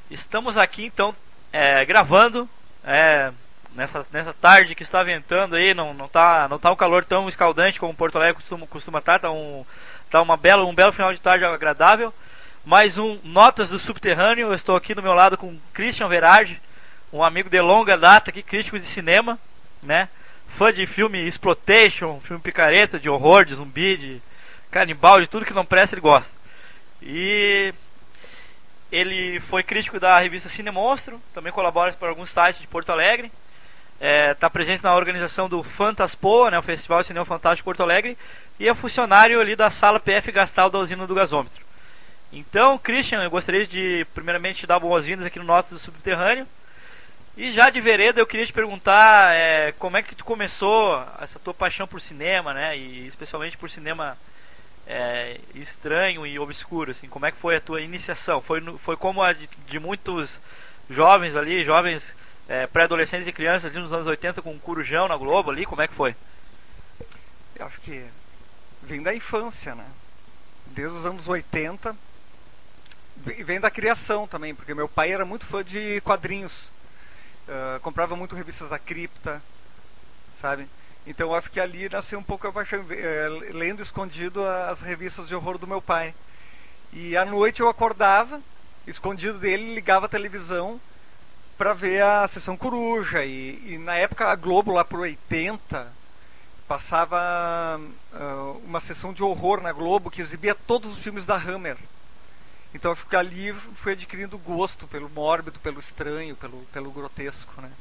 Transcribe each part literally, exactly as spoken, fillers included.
Estamos aqui então é, gravando é, nessa, nessa tarde que está ventando aí, não, não, tá, não tá um calor tão escaldante como Porto Alegre costuma, costuma estar, tá, um, tá uma bela, um belo final de tarde agradável. Mais um Notas do Subterrâneo. Eu estou aqui do meu lado com Christian Verardi, um amigo de longa data aqui, crítico de cinema, né? Fã de filme exploitation, filme picareta, de horror, de zumbi, de canibal, de tudo que não presta ele gosta. E ele foi crítico da revista Cine Monstro, também colabora para alguns sites de Porto Alegre. Está é, presente na organização do Fantaspoa, né, o Festival de Cinema Fantástico de Porto Alegre, e é funcionário ali da sala P F Gastal da usina do gasômetro. Então, Christian, eu gostaria de primeiramente te dar boas-vindas aqui no Notas do Subterrâneo. E já de vereda eu queria te perguntar é, como é que tu começou essa tua paixão por cinema, né, e especialmente por cinema é, estranho e obscuro, assim, como é que foi a tua iniciação? Foi, foi como a de, de muitos jovens ali, jovens é, pré-adolescentes e crianças ali nos anos oitenta com o Corujão na Globo ali, como é que foi? Eu acho que vem da infância, né? Desde os anos oitenta, e vem da criação também, porque meu pai era muito fã de quadrinhos, uh, comprava muito revistas da Cripta, sabe? Então eu acho que ali nasceu um pouco a paixão, uh, lendo escondido as revistas de horror do meu pai. E à noite eu acordava, escondido dele, ligava a televisão para ver a Sessão Coruja. E, e na época a Globo, lá por oitenta, passava uh, uma sessão de horror na Globo que exibia todos os filmes da Hammer. Então eu acho que ali fui adquirindo gosto pelo mórbido, pelo estranho, pelo, pelo grotesco, né?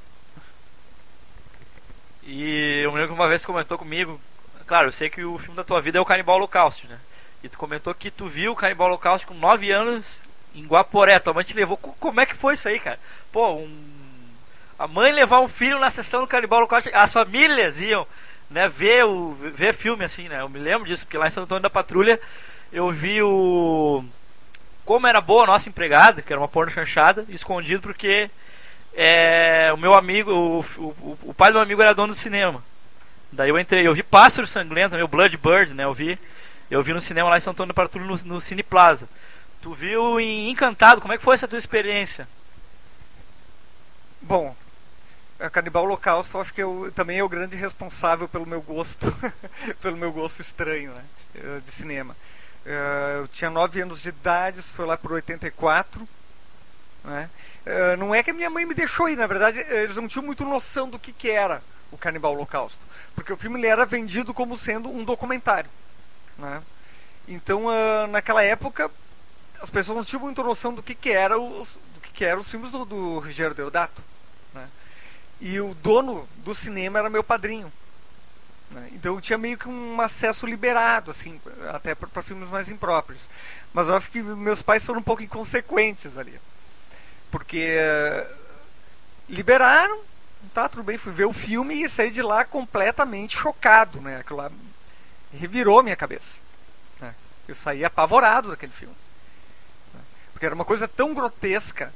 E eu me lembro que uma vez tu comentou comigo, claro, eu sei que o filme da tua vida é o Canibal Holocausto, né? E tu comentou que tu viu o Canibal Holocausto com nove anos em Guaporé, tua mãe te levou. Como é que foi isso aí, cara? Pô, um... a mãe levar um filho na sessão do Canibal Holocausto, as famílias iam, né, ver, o... ver filme assim, né? Eu me lembro disso, porque lá em Santo Antônio da Patrulha eu vi o... Como Era Boa a Nossa Empregada, que era uma porno chanchada, escondido porque é, o meu amigo, o, o, o pai do meu amigo era dono do cinema. Daí eu entrei, eu vi Pássaro Sangrento, meu Blood Bird, né? Eu vi, eu vi no cinema lá em São Antônio da Patrulha, no, no Cine Plaza. Tu viu em Encantado, como é que foi essa tua experiência? Bom, a Canibal Holocausto, eu acho que eu, também é o grande responsável pelo meu gosto, pelo meu gosto estranho, né, de cinema. Uh, eu tinha nove anos de idade, isso foi lá por oitenta e quatro, né? Uh, não é que a minha mãe me deixou ir, na verdade eles não tinham muito noção do que, que era o Canibal Holocausto, porque o filme ele era vendido como sendo um documentário, né? Então uh, naquela época as pessoas não tinham muita noção do que, que era os, do que, que eram os filmes do, do Ruggero Deodato, né? E o dono do cinema era meu padrinho. Então eu tinha meio que um acesso liberado, assim, até para filmes mais impróprios. Mas eu acho que meus pais foram um pouco inconsequentes ali. Porque uh, liberaram, tá, tudo bem, fui ver o filme e saí de lá completamente chocado, né? Aquilo lá revirou minha cabeça, né? Eu saí apavorado daquele filme, né? Porque era uma coisa tão grotesca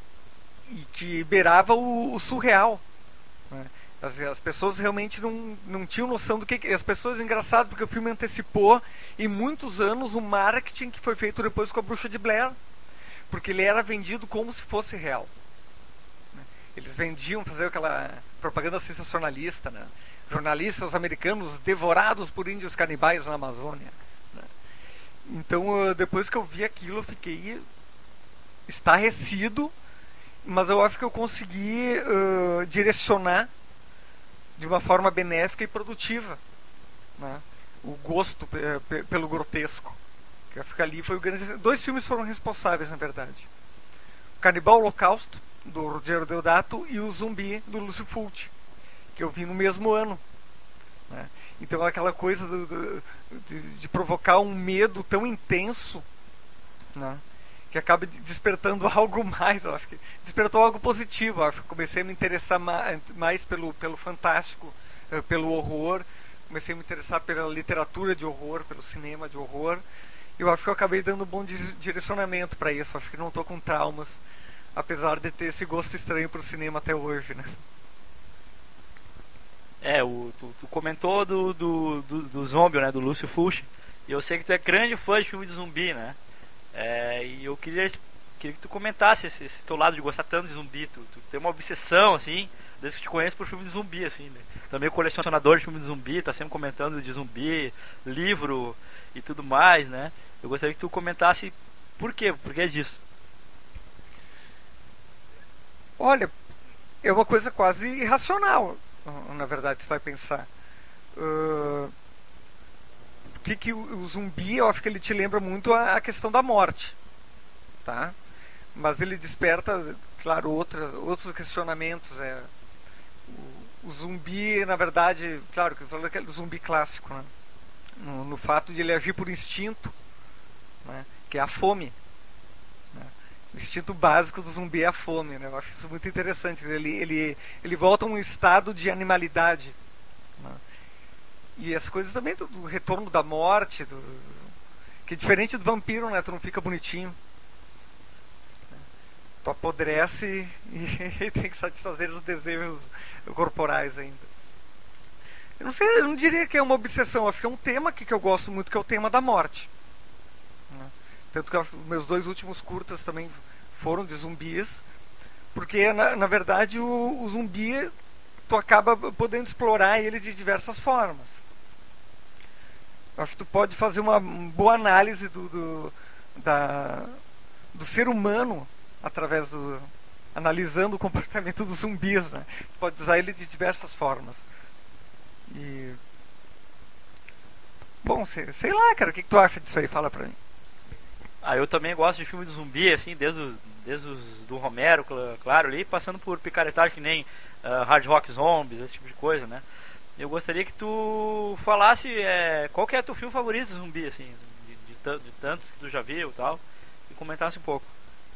e que beirava o, o surreal, né? As, as pessoas realmente não, não tinham noção do que, que... As pessoas, engraçado, porque o filme antecipou em muitos anos o marketing que foi feito depois com a Bruxa de Blair. Porque ele era vendido como se fosse real, né? Eles vendiam, fazer aquela propaganda sensacionalista, né? Jornalistas americanos devorados por índios canibais na Amazônia, né? Então, depois que eu vi aquilo, eu fiquei estarrecido. Mas eu acho que eu consegui uh, direcionar de uma forma benéfica e produtiva, né, o gosto p- pelo grotesco. Que eu acho que ali foi o grande... Dois filmes foram responsáveis, na verdade: o Canibal Holocausto, do Ruggero Deodato, e o Zumbi, do Lúcio Fulci, que eu vi no mesmo ano, né? Então aquela coisa do, do, de, de provocar um medo tão intenso, né, que acaba despertando algo mais. Eu acho que despertou algo positivo. Eu acho que comecei a me interessar mais, mais pelo, pelo fantástico, pelo horror. Comecei a me interessar pela literatura de horror, pelo cinema de horror. Eu acho que eu acabei dando um bom direcionamento para isso. Eu acho que não estou com traumas, apesar de ter esse gosto estranho pro cinema até hoje, né? É, o, tu, tu comentou do, do, do, do Zombie, né, do Lúcio Fulci. E eu sei que tu é grande fã de filme de zumbi, né? É, e eu queria queria que tu comentasse esse, esse teu lado de gostar tanto de zumbi. Tu, tu tem uma obsessão, assim, desde que eu te conheço por filme de zumbi, assim, né? Também colecionador de filme de zumbi, tá sempre comentando de zumbi, livro e tudo mais, né? Eu gostaria que tu comentasse por quê, por que disso. Olha, é uma coisa quase irracional, na verdade, você vai pensar. Uh, que, que o, o zumbi, eu acho que ele te lembra muito a, a questão da morte, tá? Mas ele desperta, claro, outra, outros questionamentos. É, o, o zumbi, na verdade, claro, que eu falo daquele zumbi clássico, né? No, no fato de ele agir por instinto, né? Que é a fome. O instinto básico do zumbi é a fome, né? Eu acho isso muito interessante. Ele, ele, ele volta a um estado de animalidade, né? E as coisas também do, do retorno da morte, do, que é diferente do vampiro, né? Tu não fica bonitinho. Tu apodrece e, e tem que satisfazer os desejos corporais ainda. Eu não sei, eu não diria que é uma obsessão. Acho que é um tema que, que eu gosto muito, que é o tema da morte, né? Tanto que os meus dois últimos curtas também foram de zumbis, porque na, na verdade o, o zumbi tu acaba podendo explorar ele de diversas formas. Acho que tu pode fazer uma boa análise do, do, da, do ser humano através do analisando o comportamento dos zumbis, né? Tu pode usar ele de diversas formas. E bom, sei, sei lá, cara, o que, que tu acha disso aí? Fala pra mim. Ah, eu também gosto de filme de zumbi, assim, desde os, desde os do Romero, claro, ali, passando por picaretagem que nem uh, Hard Rock Zombies, esse tipo de coisa, né? Eu gostaria que tu falasse é, qual que é o teu filme favorito de zumbi, assim, de, de, de tantos que tu já viu e tal, e comentasse um pouco.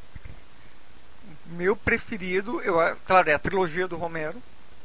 Meu preferido, eu, claro, é a trilogia do Romero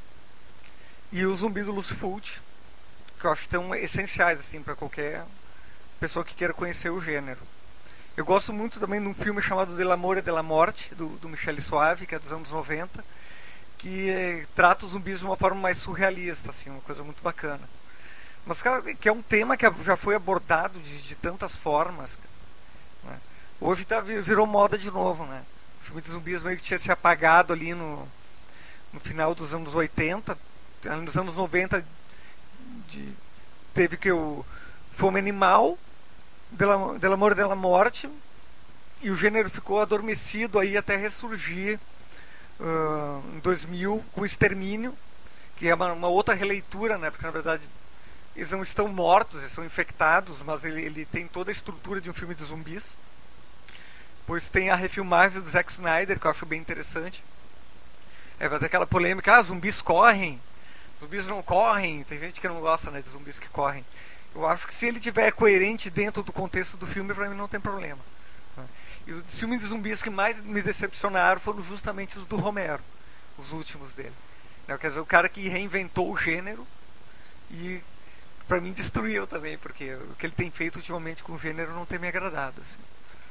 e o Zumbi do Lucifulci, que eu acho que são essenciais, assim, para qualquer pessoa que queira conhecer o gênero. Eu gosto muito também de um filme chamado Dell'amore e della morte, do, do Michele Soavi, que é dos anos noventa, que é, trata os zumbis de uma forma mais surrealista, assim, uma coisa muito bacana. Mas, cara, que é um tema que já foi abordado de, de tantas formas, né? Hoje tá, virou moda de novo, né? O filme de zumbis meio que tinha se apagado ali no, no final dos anos oitenta, nos anos noventa de, teve que o Fome Animal, Dell'amore e della morte, e o gênero ficou adormecido aí até ressurgir uh, em dois mil com o Extermínio, que é uma, uma outra releitura, né? Porque na verdade eles não estão mortos, eles são infectados, mas ele, ele tem toda a estrutura de um filme de zumbis. Depois tem a refilmagem do Zack Snyder, que eu acho bem interessante. É, vai ter aquela polêmica, ah, zumbis correm, zumbis não correm, tem gente que não gosta, né, de zumbis que correm. Eu acho que se ele tiver coerente dentro do contexto do filme, pra mim não tem problema. E os filmes de zumbis que mais me decepcionaram foram justamente os do Romero, os últimos dele. Quer dizer, o cara que reinventou o gênero e pra mim destruiu também, porque o que ele tem feito ultimamente com o gênero não tem me agradado, assim.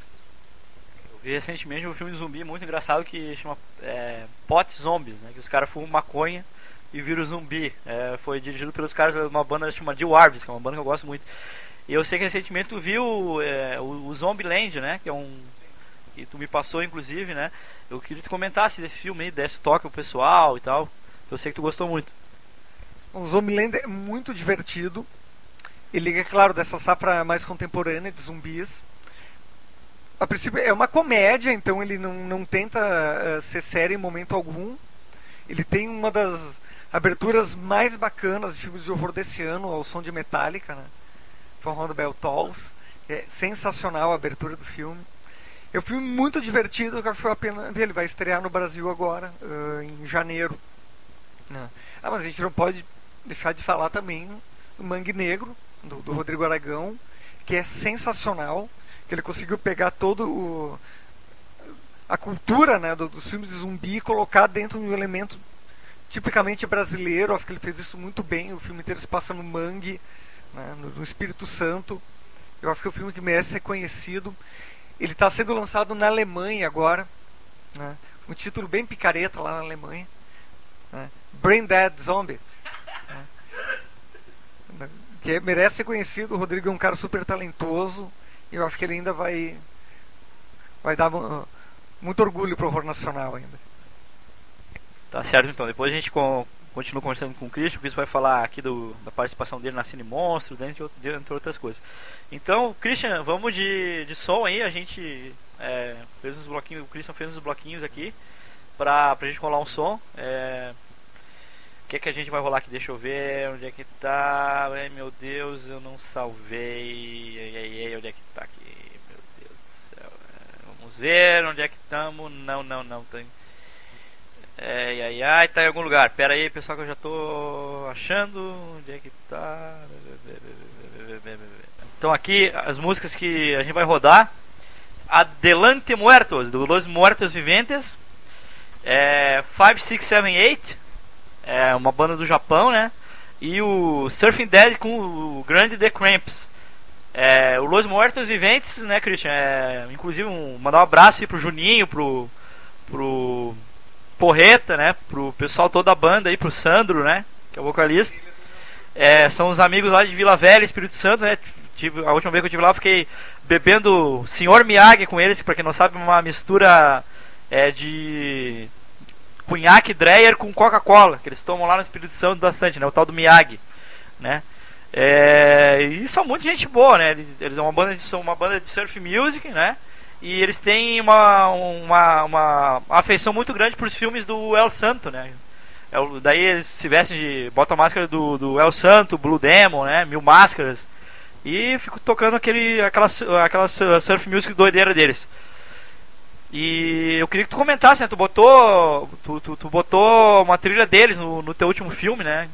Eu vi recentemente um filme de zumbi muito engraçado que chama é, Pot Zombies, né? Que os caras fumam maconha e viram zumbi. É, foi dirigido pelos caras de uma banda chamada Jill Arvis, que é uma banda que eu gosto muito. E eu sei que recentemente tu viu é, o, o Zombieland, né? Que é um que tu me passou inclusive, né? Eu queria que tu comentasse desse filme aí, desse toque ao pessoal e tal. Eu sei que tu gostou muito. O Zombieland é muito divertido. Ele é, claro, dessa safra mais contemporânea de zumbis. A princípio é uma comédia, então ele não, não tenta uh, ser sério em momento algum. Ele tem uma das aberturas mais bacanas de filmes de horror desse ano, ao som de Metallica, né? From Round the Bell Tolls. É sensacional a abertura do filme. É um filme muito divertido, que eu acho que foi a pena ver. Ele vai estrear no Brasil agora, uh, em janeiro. Né? Ah, mas a gente não pode deixar de falar também do Mangue Negro, do, do Rodrigo Aragão, que é sensacional. Que ele conseguiu pegar todo o a cultura, né, do, dos filmes de zumbi e colocar dentro de um elemento tipicamente brasileiro. Acho que ele fez isso muito bem. O filme inteiro se passa no Mangue, né, no, no Espírito Santo. Eu acho que é um filme que merece ser conhecido. Ele está sendo lançado na Alemanha agora, né, um título bem picareta lá na Alemanha, né, Brain Dead Zombies, né, que merece ser conhecido. O Rodrigo é um cara super talentoso. Eu acho que ele ainda vai vai dar muito orgulho pro horror nacional ainda. Tá certo, então. Depois a gente com, continua conversando com o Christian, o Christian vai falar aqui do, da participação dele na Cine Monstro, dentre, dentre outras coisas. Então, Christian, vamos de, de som aí. A gente é, fez uns bloquinhos, o Christian fez uns bloquinhos aqui pra, pra gente rolar um som. É, o que é que a gente vai rolar aqui? Deixa eu ver onde é que tá. Ai meu Deus, eu não salvei. Ai, ai, ai, onde é que tá aqui? Meu Deus do céu. É, vamos ver onde é que estamos. Não, não, não. Tem. Ai, ai, ai, tá em algum lugar. Pera aí, pessoal, que eu já tô achando. Onde é que tá? Então aqui as músicas que a gente vai rodar: Adelante Muertos, do Los Muertos Viventes, é, five six seven eight, é uma banda do Japão, né? E o Surfing Dead com o grande The Cramps. É, o Los Muertos Viventes, né, Christian? É, inclusive um, mandar um abraço aí pro Juninho, pro pro Porreta, né? Pro pessoal todo da banda aí, pro Sandro, né? Que é o vocalista. É, são os amigos lá de Vila Velha, Espírito Santo, né? Tive, a última vez que eu estive lá, eu fiquei bebendo Senhor Miyagi com eles, que pra quem não sabe é uma mistura é, de cunhaque Dreyer com Coca-Cola, que eles tomam lá no Espírito Santo bastante, né? O tal do Miyagi, né? É, e são muita gente boa, né? Eles, eles são uma banda de, são uma banda de surf music, né? E eles têm uma, uma, uma afeição muito grande por os filmes do El Santo, né? É, daí eles se vestem de... botam a máscara do, do El Santo, Blue Demon, né? Mil Máscaras. E fico tocando aquele, aquela, aquela surf music doideira deles. E eu queria que tu comentasse, né? Tu botou, tu, tu, tu botou uma trilha deles no, no teu último filme, né?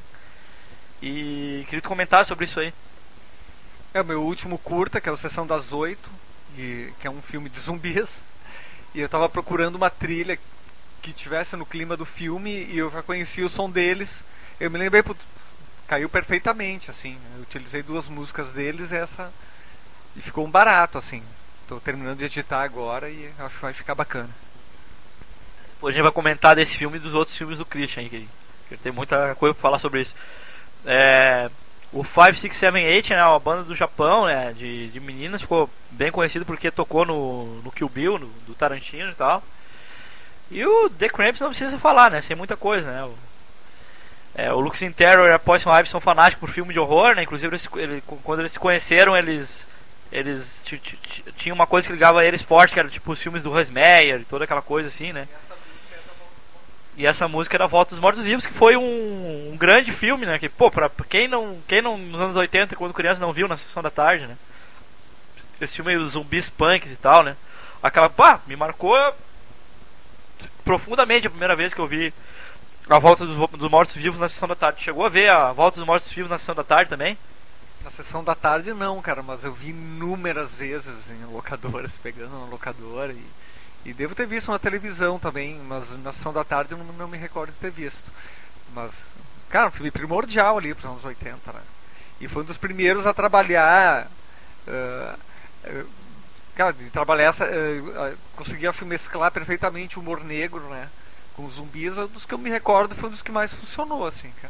E queria que tu comentasse sobre isso aí. É o meu último curta, que é o Sessão das Oito, e, que é um filme de zumbis. E eu tava procurando uma trilha que tivesse no clima do filme, e eu já conhecia o som deles. Eu me lembrei, putz, caiu perfeitamente, assim. Eu utilizei duas músicas deles essa e ficou um barato, assim. Tô terminando de editar agora e acho que vai ficar bacana. Depois a gente vai comentar desse filme e dos outros filmes do Christian, que, que tem muita coisa pra falar sobre isso. É, o five six seven eight, né, uma banda do Japão, né, de, de meninas, ficou bem conhecido porque tocou no, no Kill Bill, no, do Tarantino e tal. E o The Cramps não precisa falar, né, sem muita coisa, né. O, é, o Lux in Terror e a Poison Ivy são fanáticos por filme de horror, né, inclusive eles, ele, quando eles se conheceram, eles... Eles tinham uma coisa que ligava eles forte, que era tipo os filmes do Hans Meyer e toda aquela coisa assim, né? E essa música era Volta dos Mortos Vivos, que foi um, um grande filme, né? Que, pô, pra quem não, quem não, nos anos oitenta, quando criança, não viu na Sessão da Tarde, né? Esse filme aí, os zumbis punks e tal, né? Aquela, pá, me marcou profundamente a primeira vez que eu vi a Volta dos, dos Mortos Vivos na Sessão da Tarde. Chegou a ver a Volta dos Mortos Vivos na Sessão da Tarde também? Na Sessão da Tarde não, cara, mas eu vi inúmeras vezes em locadoras, pegando na locadora e, e devo ter visto na televisão também, mas na Sessão da Tarde eu não, não me recordo de ter visto. Mas, cara, um filme primordial ali pros anos oitenta, né? E foi um dos primeiros a trabalhar, uh, uh, cara, de trabalhar essa, uh, uh, conseguia mesclar perfeitamente o humor negro, né, com os zumbis. Um dos que eu me recordo foi um dos que mais funcionou, assim, cara.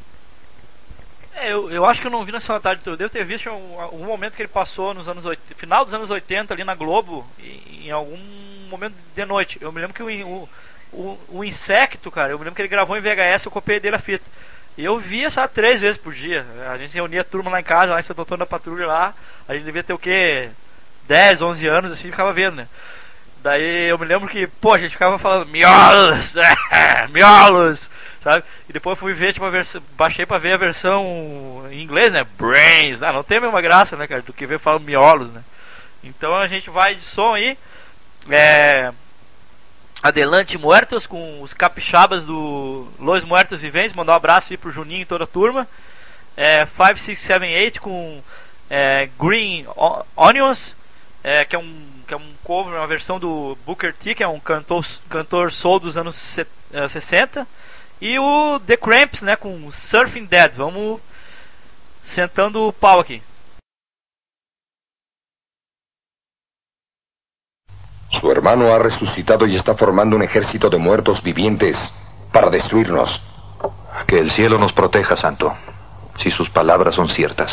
É, eu, eu acho que eu não vi na Sessão da Tarde. Eu devo ter visto um, um momento que ele passou nos anos oitenta, final dos anos oitenta ali na Globo, em, em algum momento de noite. Eu me lembro que o, o, o, o Insecto, cara, eu me lembro que ele gravou em V H S, eu copiei dele a fita. E eu via essa três vezes por dia. A gente reunia a turma lá em casa, lá em Santo Antônio da Patrulha lá. A gente devia ter o quê? dez, onze anos, assim, ficava vendo, né? Daí eu me lembro que, pô, a gente ficava falando miolos, miolos, sabe? E depois eu fui ver, tipo, a versão, baixei pra ver a versão em inglês, né? Brains, ah, não tem a mesma graça, né, cara, do que ver falando miolos, né? Então a gente vai de som aí, é... Adelante Muertos, com os capixabas do Los Muertos Viventes, mandar um abraço aí pro Juninho e toda a turma. É, five six seven eight com é, Green Onions, é, que é um que é um cover, uma versão do Booker T, que é um cantor, cantor soul dos anos sessenta, e o The Cramps, né, com Surfing Dead. Vamos sentando o pau aqui. Su hermano ha resucitado y está formando un ejército de muertos vivientes para destruirnos. Que el cielo nos proteja, Santo, si sus palabras son ciertas.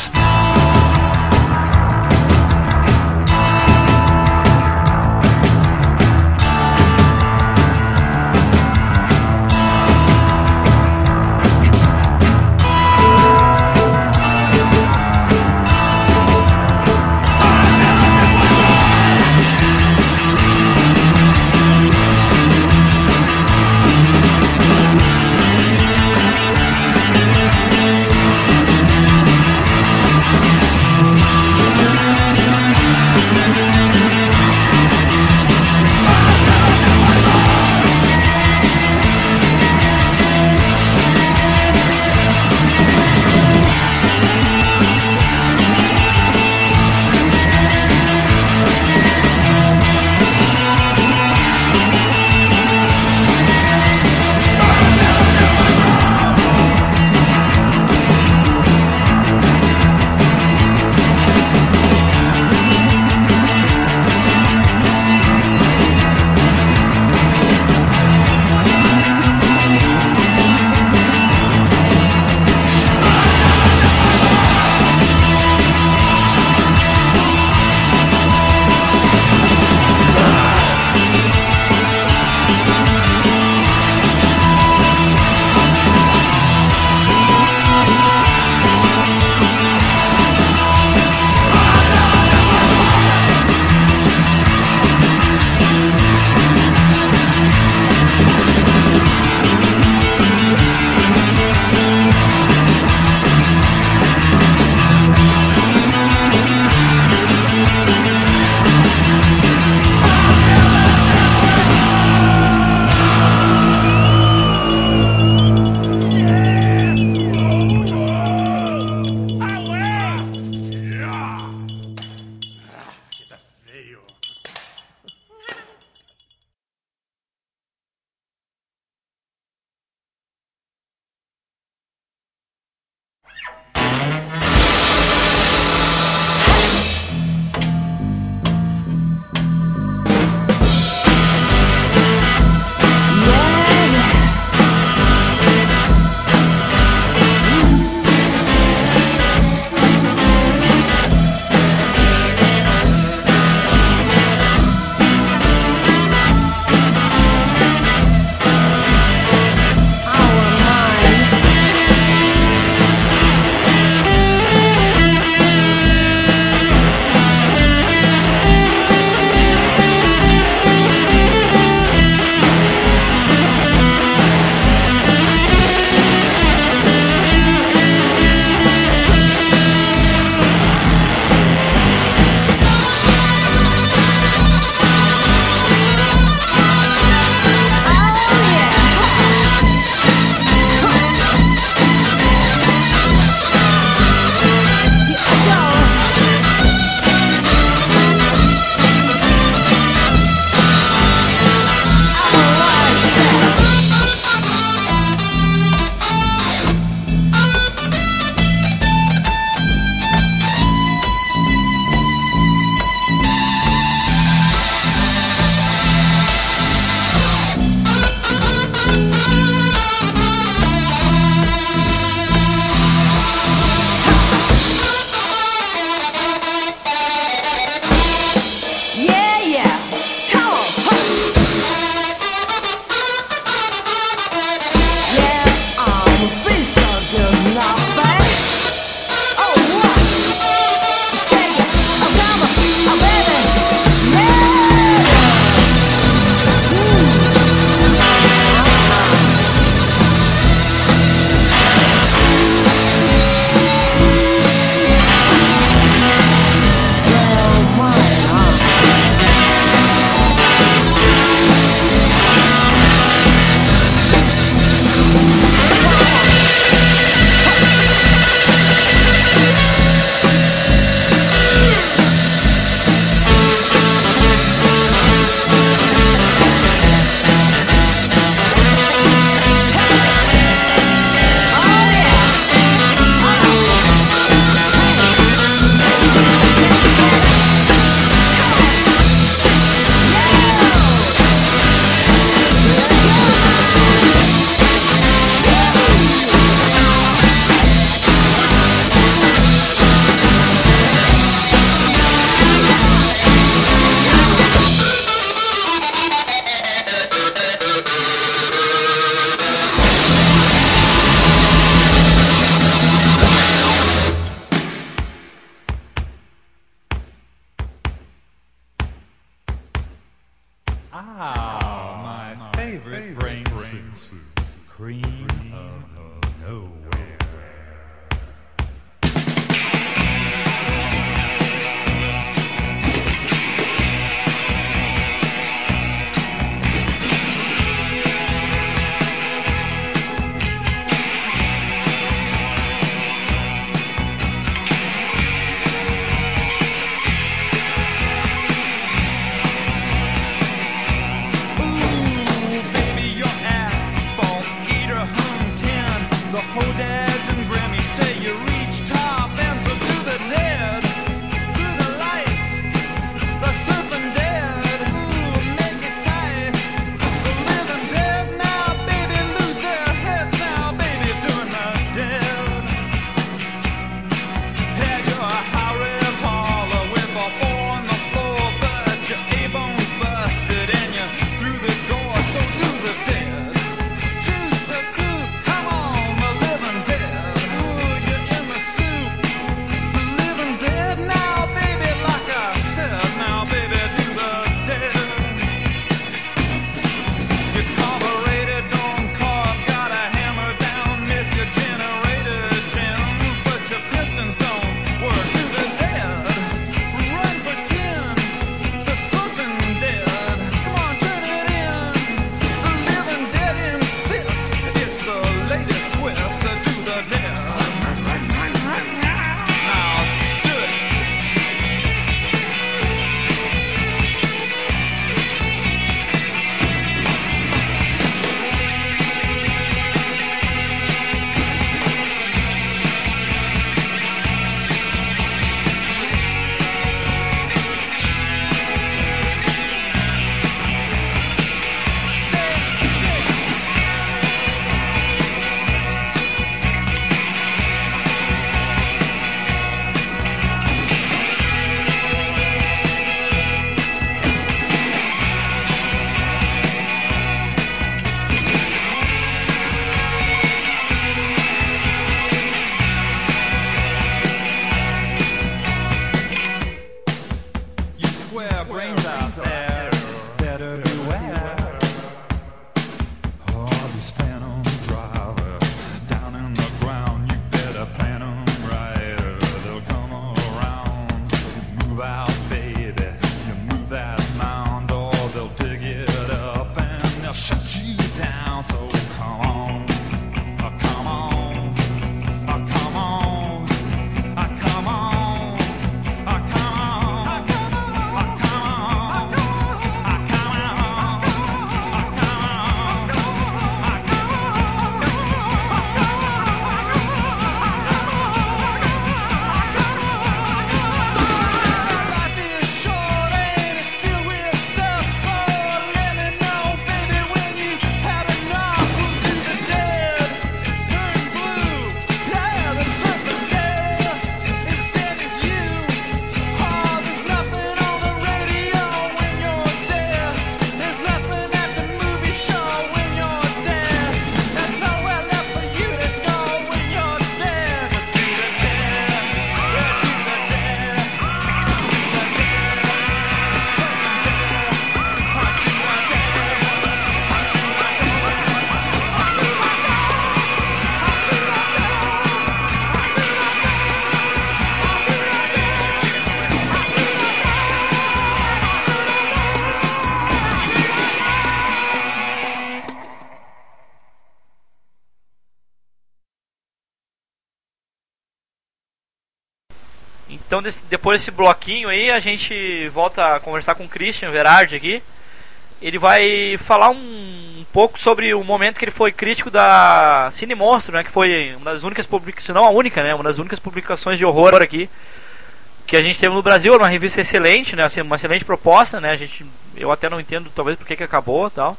favorite brain soup, cream of nowhere. Então desse, depois desse bloquinho aí a gente volta a conversar com o Christian Verardi aqui. Ele vai falar um, um pouco sobre o momento que ele foi crítico da Cine Monstro, né, que foi uma das únicas publicações, se não a única, né, uma das únicas publicações de horror aqui que a gente teve no Brasil. Uma revista excelente, né, uma excelente proposta, né, a gente, eu até não entendo talvez porque que acabou, tal.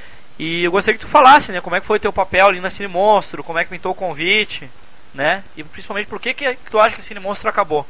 E eu gostaria que tu falasse, né, como é que foi teu papel ali na Cine Monstro, como é que pintou o convite, né, e principalmente por que que tu acha que a Cine Monstro acabou.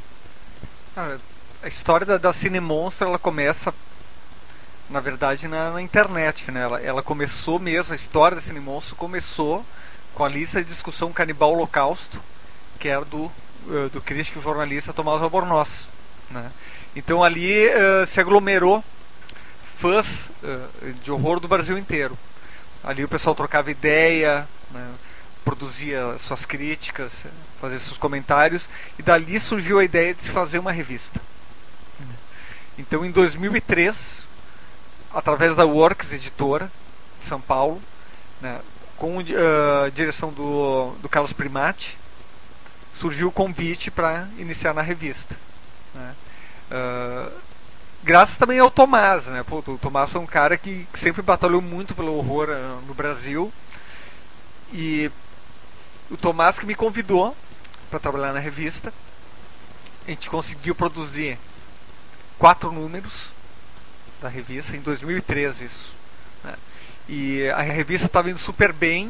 Ah, a história da, da Cine Monstro, ela começa, na verdade, na, na internet, né? Ela, ela começou mesmo, a história da Cine Monstro começou com a lista de discussão Canibal Holocausto, que era do, uh, do crítico e jornalista Tomás Albornoz, né? Então ali uh, se aglomerou fãs uh, de horror do Brasil inteiro. Ali o pessoal trocava ideia, né, produzia suas críticas, fazia seus comentários, e dali surgiu a ideia de se fazer uma revista. Então, em dois mil e três, através da Works Editora de São Paulo, né, com uh, a direção do, do Carlos Primati, surgiu o convite para iniciar na revista. Né. Uh, graças também ao Tomás, né? Pô, o Tomás foi um cara que, que sempre batalhou muito pelo horror uh, no Brasil, e o Tomás que me convidou para trabalhar na revista. A gente conseguiu produzir quatro números da revista em dois mil e treze, isso, né? E a revista estava indo super bem.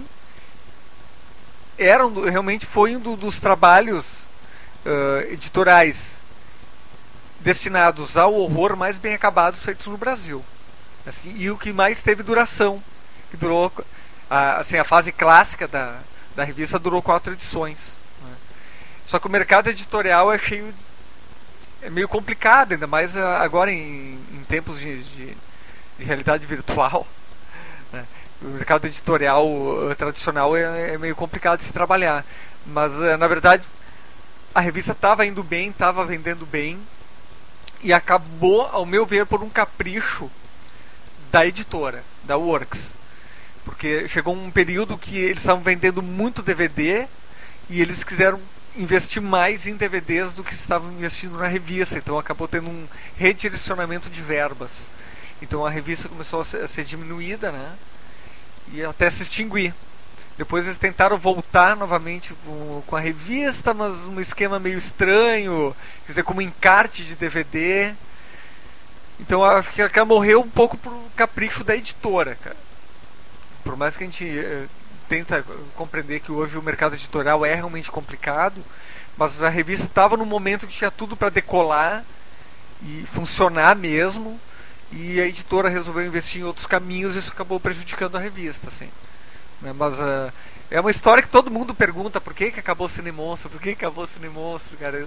Era um, realmente foi um do, dos trabalhos uh, editoriais destinados ao horror mais bem acabados feitos no Brasil, assim, e o que mais teve duração, que durou a, assim, a fase clássica da, da revista durou quatro edições, né? Só que o mercado editorial é cheio, é meio complicado, ainda mais agora em, em tempos de, de, de realidade virtual, né? O mercado editorial uh, tradicional é, é meio complicado de se trabalhar, mas uh, na verdade a revista estava indo bem, estava vendendo bem, e acabou, ao meu ver, por um capricho da editora, da Works, porque chegou um período que eles estavam vendendo muito D V D e eles quiseram investir mais em D V Ds do que estavam investindo na revista, então acabou tendo um redirecionamento de verbas. Então a revista começou a ser, a ser diminuída, né, e até se extinguir. Depois eles tentaram voltar novamente com, com a revista, mas um esquema meio estranho, quer dizer, como encarte de D V D. Então acho que ela morreu um pouco por capricho da editora, cara. Por mais que a gente eh, tenta compreender que hoje o mercado editorial é realmente complicado, mas a revista estava num momento que tinha tudo para decolar e funcionar mesmo, e a editora resolveu investir em outros caminhos, e isso acabou prejudicando a revista, assim. Mas uh, é uma história que todo mundo pergunta por que, que acabou o Cinemonstro, por que, que acabou o Cinemonstro, cara.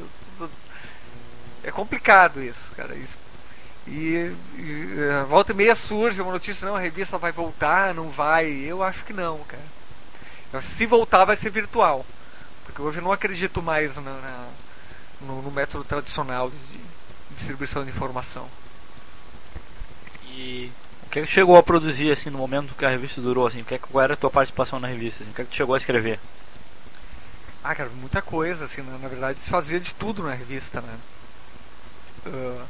É complicado isso, cara. Isso. E, e uh, volta e meia surge uma notícia, não, a revista vai voltar, não vai. Eu acho que não, cara. Eu acho que se voltar vai ser virtual, porque hoje eu não acredito mais na, na, no, no método tradicional de, de distribuição de informação. E o que é que tu chegou a produzir, assim, no momento que a revista durou, assim? O que é, qual era a tua participação na revista, assim? O que é que tu chegou a escrever? Ah, cara, muita coisa, assim, na, na verdade se fazia de tudo na revista, né? Uh,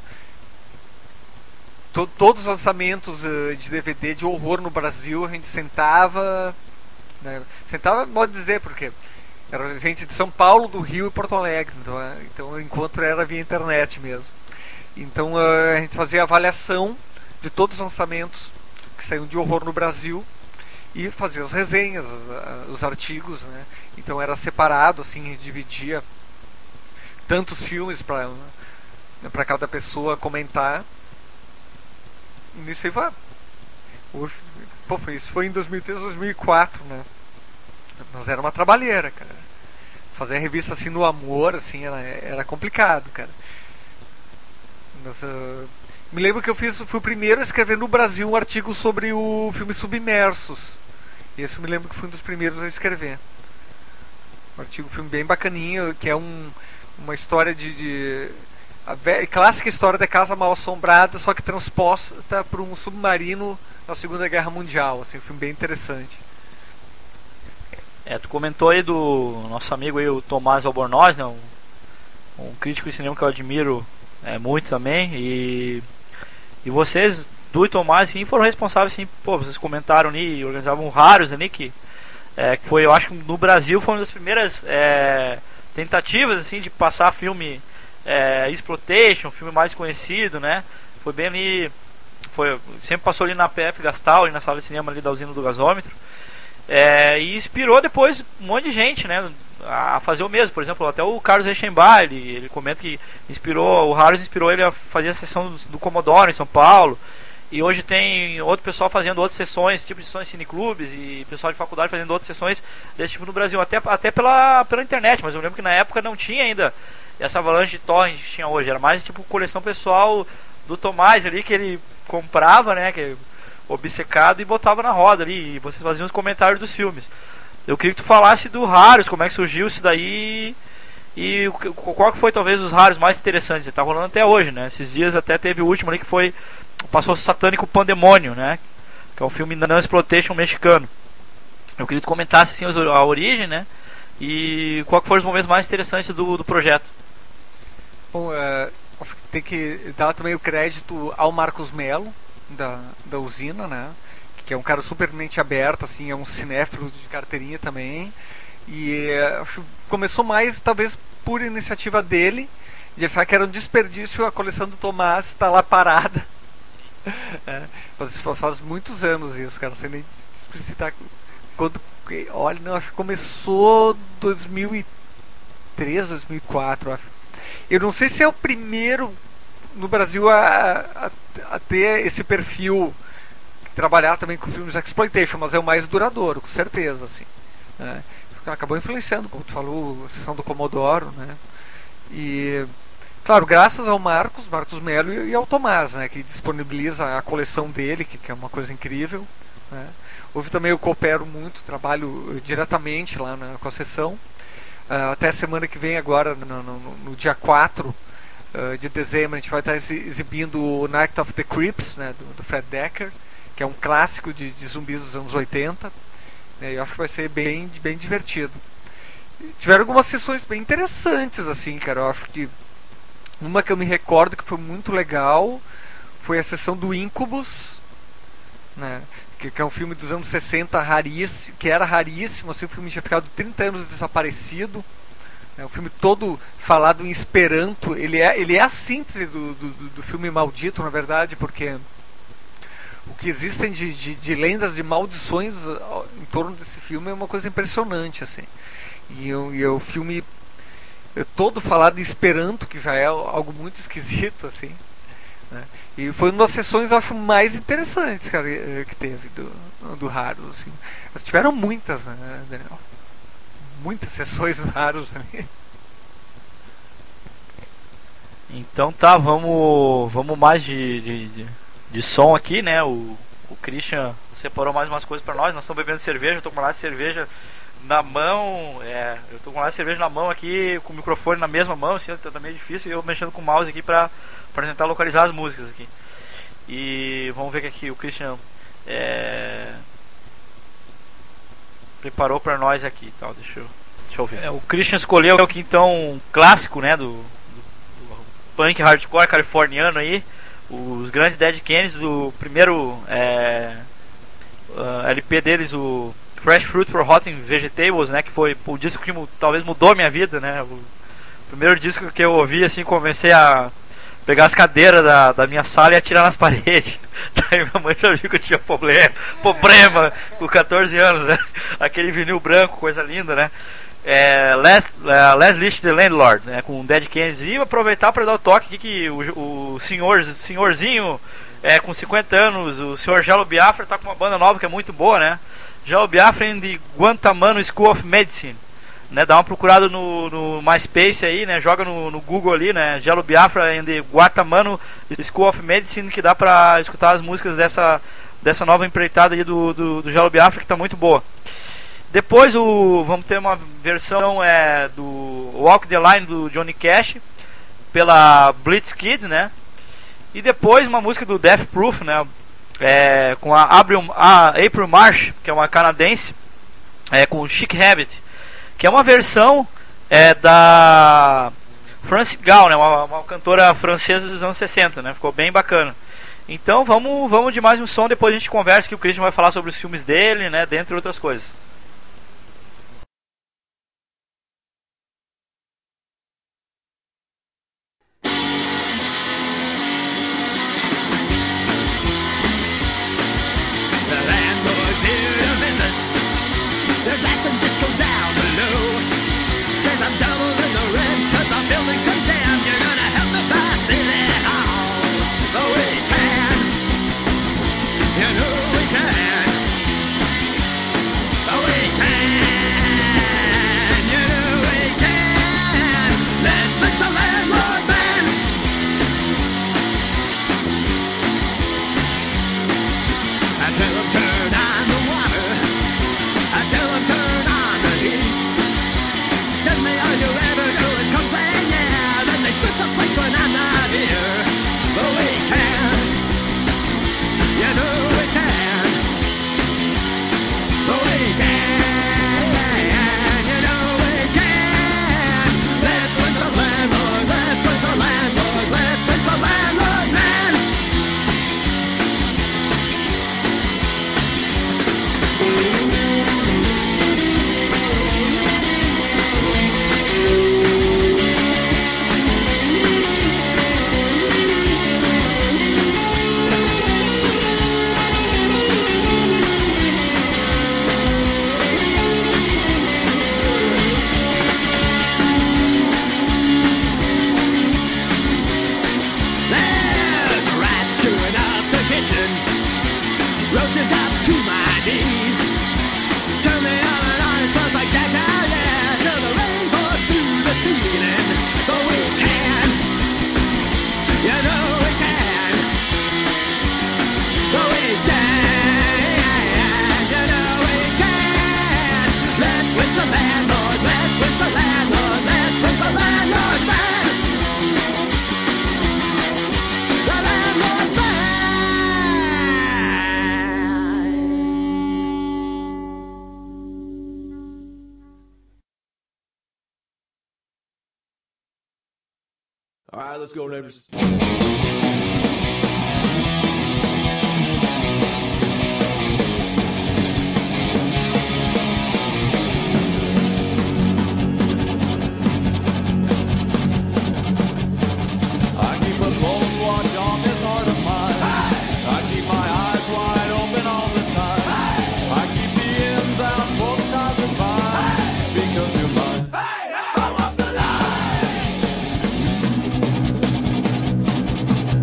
to, todos os lançamentos uh, de D V D de horror no Brasil, a gente sentava, né? Sentava, pode dizer, porque era gente de São Paulo, do Rio e Porto Alegre, então, uh, então o encontro era via internet mesmo. Então uh, a gente fazia avaliação de todos os lançamentos que saíam de horror no Brasil e fazia as resenhas, os artigos, né? Então era separado, assim, a gente dividia tantos filmes para para cada pessoa comentar. E nisso aí vai. Pô, foi, isso foi em dois mil e três, dois mil e quatro, né? Mas era uma trabalheira, cara. Fazer a revista assim no amor, assim, era, era complicado, cara. Mas, uh, me lembro que eu fiz, fui o primeiro a escrever no Brasil um artigo sobre o filme Submersos. Esse eu me lembro que fui um dos primeiros a escrever. Um artigo, um filme bem bacaninho, que é um, uma história de... de a velha, clássica história da Casa Mal Assombrada, só que transposta por um submarino na Segunda Guerra Mundial. Assim, um filme bem interessante. É, tu comentou aí do nosso amigo aí, o Tomás Albornoz, né? Um, um crítico de cinema que eu admiro é, muito também. E... E vocês, Du e Tomás, sim, foram responsáveis, sim, pô, vocês comentaram ali, organizavam raros ali, que, é, que foi, eu acho que no Brasil foi uma das primeiras é, tentativas, assim, de passar filme é, exploitation, filme mais conhecido, né, foi bem ali, foi, sempre passou ali na P F Gastal, ali na sala de cinema ali da usina do gasômetro, é, e inspirou depois um monte de gente, né, a fazer o mesmo. Por exemplo, até o Carlos Reichenbach, ele, ele comenta que inspirou, o Raros inspirou ele a fazer a sessão do, do Commodore em São Paulo, e hoje tem outro pessoal fazendo outras sessões, tipo de sessões de cineclubes, e pessoal de faculdade fazendo outras sessões desse tipo no Brasil, até, até pela, pela internet. Mas eu lembro que na época não tinha ainda essa avalanche de torrent que tinha hoje, era mais tipo coleção pessoal do Tomás ali, que ele comprava, né, que obcecado, e botava na roda ali, e vocês faziam os comentários dos filmes. Eu queria que tu falasse do Raros, como é que surgiu isso daí, e o- qual que foi talvez os Raros mais interessantes. Ele tá rolando até hoje, né? Esses dias até teve o último ali que foi, passou o Satânico Pandemônio, né, que é um filme non-exploitation mexicano. Eu queria que tu comentasse assim os- a origem, né, e qual que foram os momentos mais interessantes do, do projeto. Bom, é, acho que tem que dar também o crédito ao Marcos Melo, da, da usina, né? Que é um cara super mente aberta, assim, é um cinéfilo de carteirinha também. E é, acho que começou mais, talvez, por iniciativa dele, de achar que era um desperdício a coleção do Tomás estar lá parada. É, faz, faz muitos anos isso, cara, não sei nem explicitar quando. Olha, não, acho que começou dois mil e três, dois mil e quatro, acho. Eu não sei se é o primeiro no Brasil a, a, a ter esse perfil, trabalhar também com filmes de exploitation, mas é o mais duradouro, com certeza, assim, né? Acabou influenciando, como tu falou, a sessão do Comodoro, né? E, claro, graças ao Marcos, Marcos Melo e, e ao Tomás, né, que disponibiliza a coleção dele, que, que é uma coisa incrível, né? Houve também, eu coopero muito, trabalho diretamente lá na, com a sessão. Uh, até a semana que vem agora, no, no, no dia quatro uh, de dezembro, a gente vai estar exibindo o Night of the Creeps, né, do, do Fred Decker, que é um clássico de, de zumbis dos anos oitenta, né, e eu acho que vai ser bem, bem divertido. Tiveram algumas sessões bem interessantes, assim, cara. Eu acho que uma que eu me recordo que foi muito legal foi a sessão do Incubus, né, que, que é um filme dos anos sessenta raríssimo, que era raríssimo, assim, o filme tinha ficado trinta anos desaparecido. É um filme todo falado em Esperanto. Ele é, ele é a síntese do, do, do filme maldito, na verdade, porque o que existem de, de, de lendas, de maldições em torno desse filme é uma coisa impressionante, assim. E, e o filme é todo falado em Esperanto, que já é algo muito esquisito, assim, né? E foi uma das sessões, acho, mais interessantes, cara, que teve do, do Raros, assim. Mas tiveram muitas, né, Daniel? Muitas sessões raros ali. Então tá, vamos, vamos mais de, de, de, de som aqui, né? O, o Christian separou mais umas coisas pra nós. Nós estamos bebendo cerveja, eu tô com uma lata de cerveja na mão. É, eu tô com uma lata de cerveja na mão aqui, com o microfone na mesma mão, assim, tá meio difícil. E eu mexendo com o mouse aqui pra, pra tentar localizar as músicas aqui. E vamos ver que aqui o Christian é, preparou pra nós aqui, tal. Deixa eu, deixa eu ver. É, o Christian escolheu aqui então um clássico, né, do, do, do punk hardcore californiano aí, os grandes Dead Kennedys, do primeiro é, uh, L P deles, o Fresh Fruit for Rotten Vegetables, né, que foi o disco que talvez mudou a minha vida, né, o primeiro disco que eu ouvi, assim, comecei a pegar as cadeiras da, da minha sala e atirar nas paredes. Daí minha mãe já viu que eu tinha problema, problema com catorze anos, né? Aquele vinil branco, coisa linda, né? É, Les, é, Les Lish the Landlord, né? Com Dead Kennedys. E aproveitar para dar o toque aqui que o, o senhor, senhorzinho é, com cinquenta anos, o senhor Gelo Biafra, tá com uma banda nova que é muito boa, né? Gelo Biafra and the Guantanamo School of Medicine. Né, dá uma procurada no, no MySpace aí, né, joga no, no Google ali, né, Gelo Biafra and the Guantanamo School of Medicine, que dá pra escutar as músicas dessa, dessa nova empreitada aí do, do, do Gelo Biafra, que tá muito boa. Depois o, vamos ter uma versão é, do Walk the Line do Johnny Cash, pela Blitz Kid, né, e depois uma música do Death Proof, né, é, com a April, a April March, que é uma canadense, é, com o Chic Habit, que é uma versão é, da Frances Gall, né, uma, uma cantora francesa dos anos sessenta, né, ficou bem bacana. Então vamos, vamos de mais um som, depois a gente conversa, que o Christian vai falar sobre os filmes dele, né, dentre outras coisas. Oh, All right, let's go, neighbors. I keep a close watch on this heart of mine. I keep my eyes wide open all the time. I keep the ins out both times are fine because you're mine. I walk the line.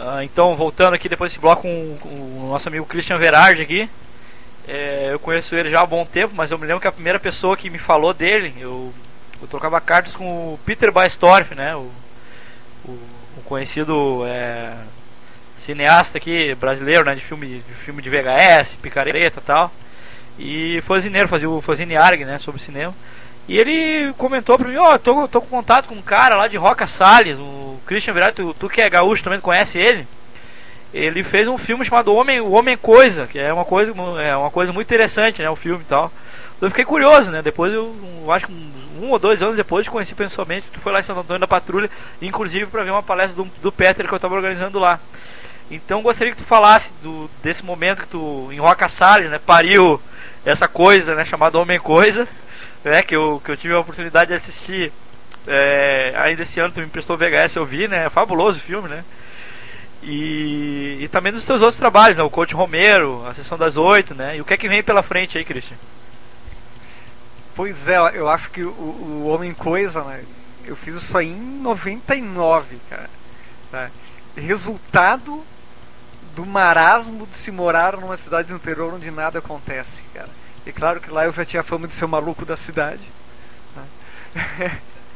Uh, então, voltando aqui depois desse bloco com, com o nosso amigo Christian Verardi aqui. É, eu conheço ele já há um bom tempo, mas eu me lembro que a primeira pessoa que me falou dele, eu, eu trocava cartas com o Peter Baestorff, né? O, o, o conhecido é, cineasta aqui brasileiro, né? De filme de, filme de V H S, picareta e tal. E fazineiro, fazia o Faziniarg, né? Sobre cinema. E ele comentou pra mim, ó, oh, tô, tô com contato com um cara lá de Roca Salles, o Christian Verardi, tu, tu que é gaúcho também conhece ele. Ele fez um filme chamado Homem, o Homem Coisa, que é uma coisa, é uma coisa muito interessante, né, o filme e tal. Eu fiquei curioso, né, depois eu, eu acho que um, um ou dois anos depois te conheci pessoalmente, tu foi lá em Santo Antônio da Patrulha, inclusive para ver uma palestra do, do Peter que eu estava organizando lá. Então gostaria que tu falasse do, desse momento que tu, em Roca Salles, né, pariu essa coisa, né, chamada Homem Coisa, né, que eu, que eu tive a oportunidade de assistir, é, ainda esse ano tu me emprestou o V H S, eu vi, né, é fabuloso o filme, né. E, e também dos teus outros trabalhos, né? O Coach Romero, a Sessão das Oito, né? E o que é que vem pela frente aí, Christian? Pois é, eu acho que o, o Homem Coisa, né? Eu fiz isso aí em noventa e nove, cara. Tá? Resultado do marasmo de se morar numa cidade do interior onde nada acontece, cara. E claro que lá eu já tinha fama de ser o maluco da cidade. Tá?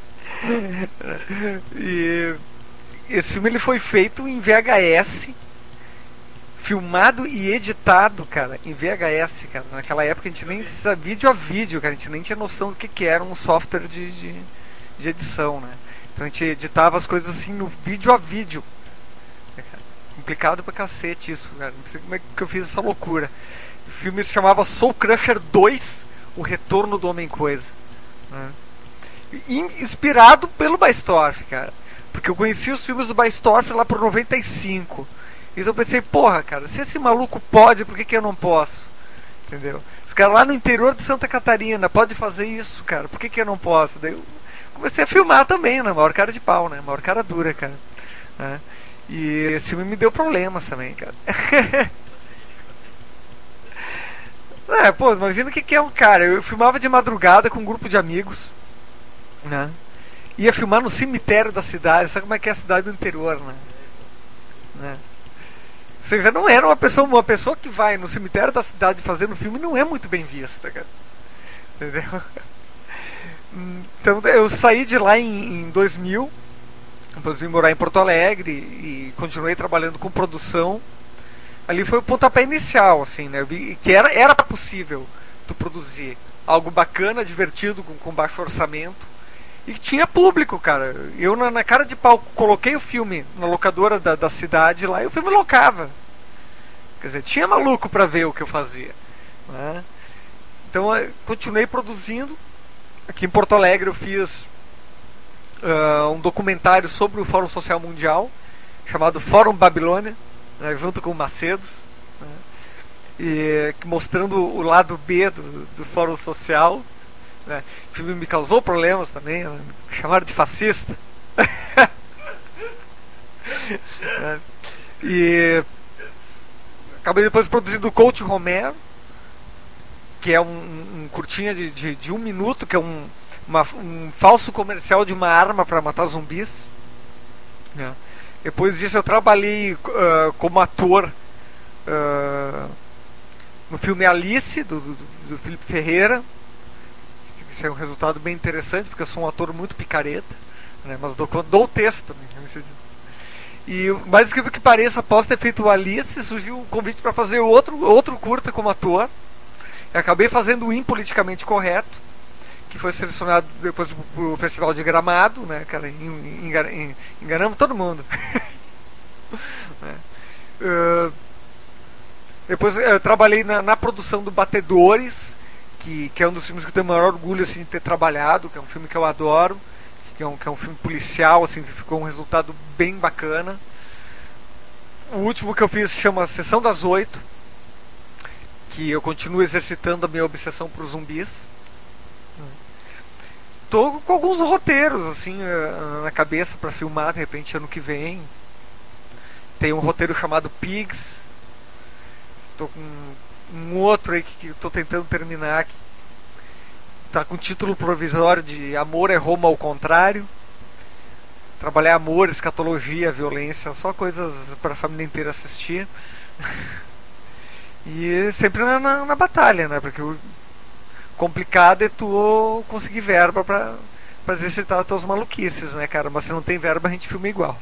E esse filme ele foi feito em V H S, filmado e editado, cara, em V H S, cara. Naquela época a gente nem sabia vídeo a vídeo, cara, a gente nem tinha noção do que, que era um software de, de, de edição, né? Então a gente editava as coisas assim no vídeo a vídeo. É, cara, complicado pra cacete isso, cara. Não sei como é que eu fiz essa loucura. O filme se chamava Soul Crusher dois, O Retorno do Homem Coisa, né? Inspirado pelo Baestorff, cara. Porque eu conheci os filmes do Baestorff lá por noventa e cinco. E eu pensei, porra, cara, se esse maluco pode, por que, que eu não posso? Entendeu? Os caras lá no interior de Santa Catarina podem fazer isso, cara, por que, que eu não posso? Daí eu comecei a filmar também, né? Maior cara de pau, né? Maior cara dura, cara. Né? E esse filme me deu problemas também, cara. É, pô, imagina o que, que é um cara. Eu filmava de madrugada com um grupo de amigos, né? Ia filmar no cemitério da cidade. Sabe como é que é a cidade do interior, né? né? Você já não era uma pessoa, uma pessoa que vai no cemitério da cidade fazendo filme não é muito bem vista, cara. Entendeu? Então eu saí de lá em, em dois mil, depois vim morar em Porto Alegre e continuei trabalhando com produção. Ali foi o pontapé inicial, assim, né? Eu vi que era, era possível tu produzir algo bacana, divertido, com, com baixo orçamento. E tinha público, cara. Eu na, na cara de pau coloquei o filme na locadora da, da cidade lá e o filme locava. Quer dizer, tinha maluco pra ver o que eu fazia, né? Então eu continuei produzindo. Aqui em Porto Alegre eu fiz uh, um documentário sobre o Fórum Social Mundial chamado Fórum Babilônia, né, junto com o Macedos, né, e mostrando o lado B do, do Fórum Social. Né. O filme me causou problemas também, né, me chamaram de fascista. É, e acabei depois produzindo o Coach Romero, que é um, um curtinha de, de, de um minuto, que é um, uma, um falso comercial de uma arma para matar zumbis. É. Depois disso eu trabalhei uh, como ator uh, no filme Alice, do, do, do Felipe Ferreira. Isso é um resultado bem interessante, porque eu sou um ator muito picareta, né, mas dou, dou o texto, né, e mais incrível que pareça, após ter feito o Alice, surgiu um convite para fazer outro, outro curta como ator. Eu acabei fazendo o Impoliticamente Correto, que foi selecionado depois para o Festival de Gramado, né, cara, engan, enganamos todo mundo. é. uh, depois eu trabalhei na, na produção do Batedores, que, que é um dos filmes que eu tenho o maior orgulho assim, de ter trabalhado, que é um filme que eu adoro, que é um, que é um filme policial, assim, que ficou um resultado bem bacana. O último que eu fiz chama Sessão das Oito, que eu continuo exercitando a minha obsessão por zumbis. Tô com alguns roteiros assim na cabeça para filmar de repente ano que vem. Tem um roteiro chamado Pigs. Tô com um outro aí que tô tentando terminar, que tá com título provisório de Amor é Roma ao Contrário. trabalhar amor, escatologia, violência, só coisas para a família inteira assistir. E sempre na, na, na batalha, né? Porque o complicado é tu conseguir verba pra, pra exercitar as tuas maluquices, né, cara? Mas se não tem verba, a gente filma igual.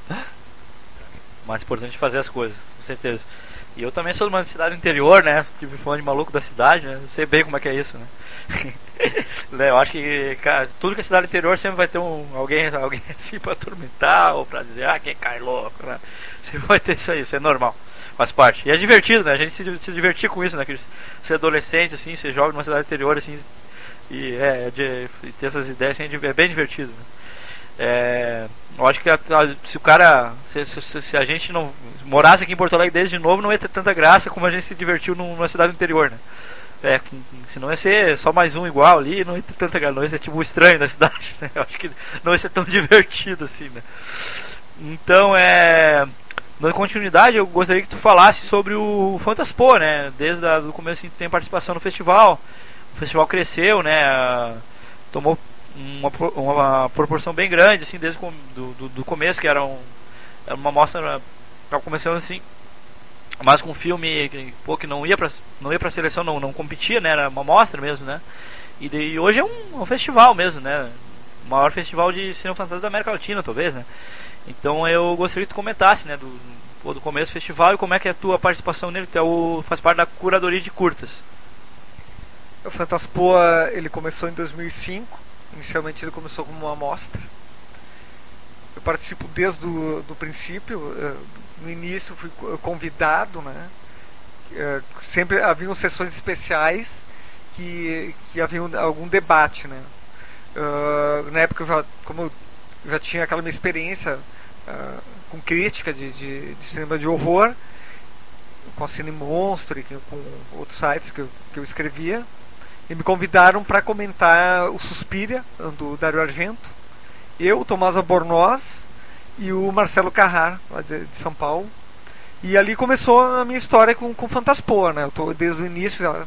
Mais importante fazer as coisas, com certeza. E eu também sou de uma cidade interior, né? Tipo, falando de maluco da cidade, né? Eu sei bem como é que é isso, né? Eu acho que, cara, tudo que é cidade interior sempre vai ter um, alguém, alguém assim pra atormentar ou pra dizer, ah, quem cai louco, né? Sempre vai ter isso aí, isso é normal. Faz parte. E é divertido, né? A gente se, se divertir com isso, né? Que ser adolescente, assim, ser jovem numa cidade interior, assim, e, é, de, e ter essas ideias, assim, é bem divertido, né? É, eu acho que a, a, se o cara, se, se, se a gente não morasse aqui em Porto Alegre desde novo, não ia ter tanta graça como a gente se divertiu numa cidade interior, né? É, senão ia ser só mais um igual ali, não ia ter tanta graça, não ia ser tipo um estranho da cidade, né? Eu acho que não ia ser tão divertido assim, né? Então, é... na continuidade, eu gostaria que tu falasse sobre o Fantaspoa, né? Desde o começo, assim, tu tem participação no festival. O festival cresceu, né? Tomou uma, uma proporção bem grande, assim, desde o do, do, do começo, que era, um, era uma mostra. Estava começando assim, mas com um filme que, pô, que não ia pra, não ia pra seleção, não, não competia, né? Era uma mostra mesmo, né? E, de, e hoje é um, um festival mesmo, né? O maior festival de cinema fantástico da América Latina, talvez, né? Então eu gostaria que tu comentasse, né, do, do começo do festival e como é que é a tua participação nele. Tu é o, faz parte da curadoria de curtas. O Fantaspoa, ele começou em dois mil e cinco. Inicialmente ele começou como uma amostra. Eu participo desde o do princípio. No início fui convidado, né? Sempre haviam sessões especiais que, que haviam algum debate, né? Na época, eu já, como eu já tinha aquela minha experiência uh, com crítica de, de, de cinema de horror, com a Cine Monstro e com outros sites que eu, que eu escrevia, e me convidaram para comentar o Suspiria, do Dario Argento, eu, o Tomás Albornoz e o Marcelo Carrar, lá de, de São Paulo. E ali começou a minha história com, com Fantaspoa, né? Eu tô desde o início, já,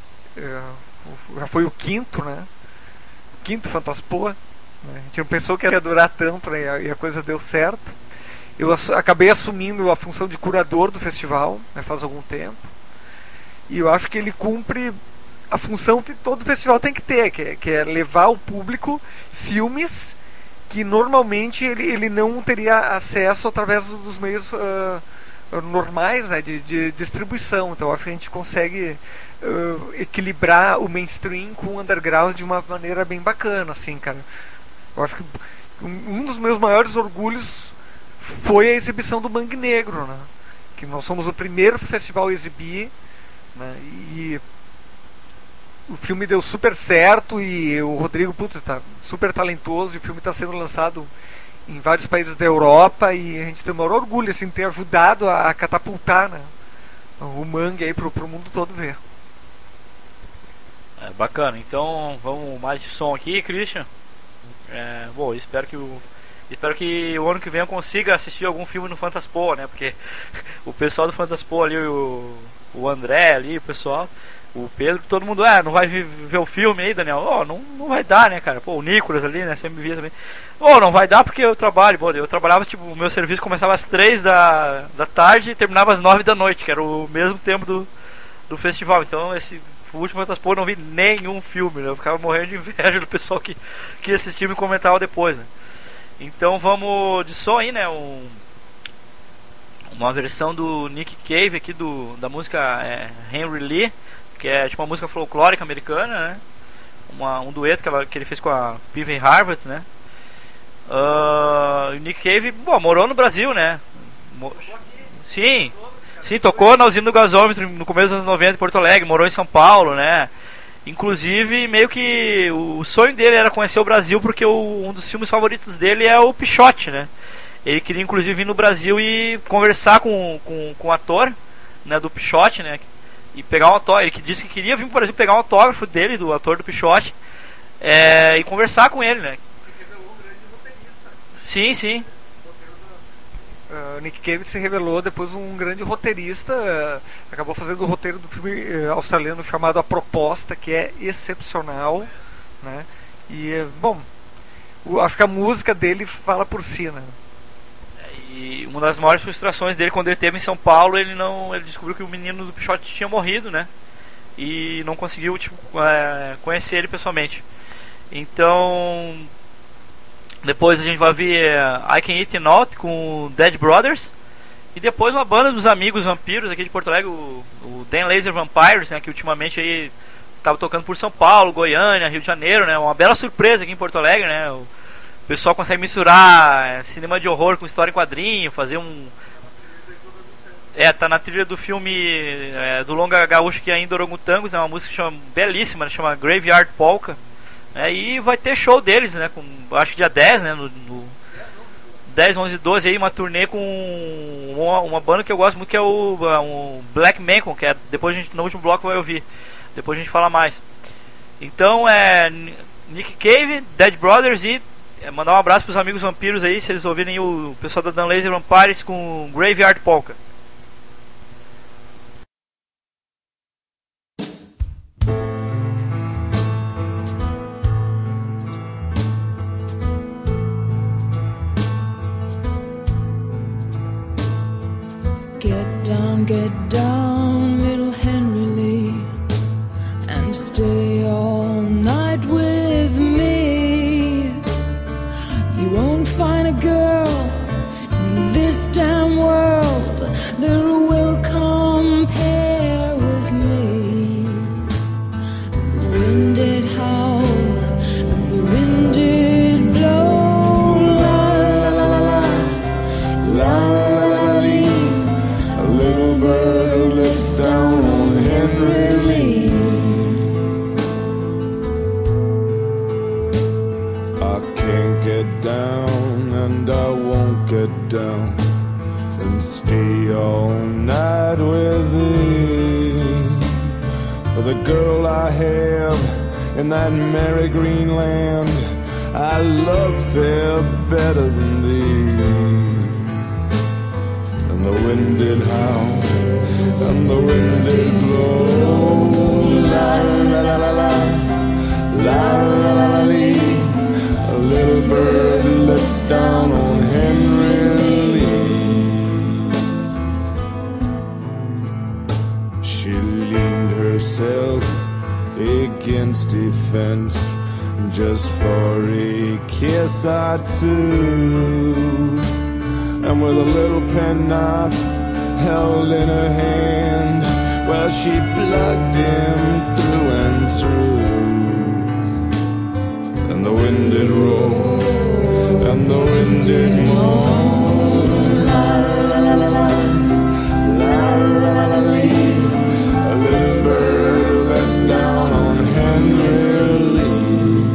já foi o quinto, né? O quinto Fantaspoa. A gente não pensou que ia durar tanto, né? E a coisa deu certo. Eu ass- acabei assumindo a função de curador do festival, né, faz algum tempo. E eu acho que ele cumpre a função que todo festival tem que ter, que é, que é levar ao público filmes que normalmente ele, ele não teria acesso através dos meios uh, normais, né, de, de distribuição. Então eu acho que a gente consegue uh, equilibrar o mainstream com o underground de uma maneira bem bacana, assim, cara. Eu acho que um dos meus maiores orgulhos foi a exibição do Mangue Negro, né? Que nós somos o primeiro festival a exibir, né? E o filme deu super certo e o Rodrigo, puta, tá super talentoso, e o filme está sendo lançado em vários países da Europa, e a gente tem o maior orgulho, assim, de ter ajudado a, a catapultar, né, o Mangue aí pro, pro mundo todo ver. É, bacana, então vamos mais de som aqui, Christian. É, bom, espero que o espero que o ano que vem eu consiga assistir algum filme no Fantaspoa, né? Porque o pessoal do Fantaspoa ali, o, o André ali, o pessoal, o Pedro, todo mundo, ah, não vai ver o filme aí, Daniel? Oh, não, não vai dar, né, cara? Pô, o Nicolas ali, né? Sempre me via também. Oh, não vai dar porque eu trabalho. Pô, eu trabalhava, tipo, o meu serviço começava às três da, da tarde e terminava às nove da noite, que era o mesmo tempo do, do festival. Então, esse o último Fantaspoa eu não vi nenhum filme, né? Eu ficava morrendo de inveja do pessoal que, que assistia e me comentava depois, né? Então vamos de som aí, né? Um, uma versão do Nick Cave aqui do, da música é, Henry Lee, que é tipo uma música folclórica americana, né? Uma, um dueto que, ela, que ele fez com a Piven Harvard, né? Uh, o Nick Cave, bom, morou no Brasil, né? Mo- Sim. Sim, tocou na usina do gasômetro no começo dos anos noventa em Porto Alegre, morou em São Paulo, né? Inclusive, meio que o sonho dele era conhecer o Brasil, porque o, um dos filmes favoritos dele é o Pichote, né? Ele queria inclusive vir no Brasil e conversar com, com, com o ator, né, do Pichote, né? E pegar um autógrafo. Ele que disse que queria vir pro Brasil pegar um autógrafo dele, do ator do Pichote, é, e conversar com ele, né? Sim, sim. Uh, Nick Cave se revelou depois um grande roteirista, uh, acabou fazendo o roteiro do filme uh, australiano chamado A Proposta, que é excepcional, né? E, uh, bom, o, acho que a música dele fala por si, né? E uma das maiores frustrações dele quando ele esteve em São Paulo, ele não, ele descobriu que o menino do Pichote tinha morrido, né? E não conseguiu tipo, é, conhecer ele pessoalmente. Então, depois a gente vai ver I Can Eat Not com Dead Brothers. E depois uma banda dos amigos vampiros aqui de Porto Alegre, o, o Dan Laser Vampires, né, que ultimamente aí estava tocando por São Paulo, Goiânia, Rio de Janeiro, né? Uma bela surpresa aqui em Porto Alegre, né? O pessoal consegue misturar é, cinema de horror com história em quadrinho, fazer um... É, tá na trilha do filme é, do longa gaúcho que é ainda Orangotangos, é uma música que chama, belíssima, né, chama Graveyard Polka. É, e vai ter show deles, né, com, acho que dia dez, né, no, no dez, onze, doze aí, uma turnê com uma, uma banda que eu gosto muito, que é o um Black Mancon, que é, depois a gente, no último bloco vai ouvir, depois a gente fala mais. Então é Nick Cave, Dead Brothers e é, mandar um abraço pros amigos vampiros aí, se eles ouvirem o pessoal da Dan Laser Vampires com Graveyard Polka. Get down, little Henry Lee, and stay all night with me. You won't find a girl in this damn world that will compare with me. The wind did howl and the wind did blow, la la la la la, la la la la. A little bird looked down on Henry Lee. I can't get down and I won't get down and stay all night with thee. For the girl I have in that merry green land, I love fair better than thee. And the wind did howl, and the wind did blow, la la la la la, la la la la lee. A little bird looked down on Henry Lee. She leaned herself against a fence just for a kiss or two. And with a little penknife held in her hand, well, she plugged him through and through. And the wind did roll, and the wind did moan, la la la la la, la la la la lee. A little bird let down on Henry Lee.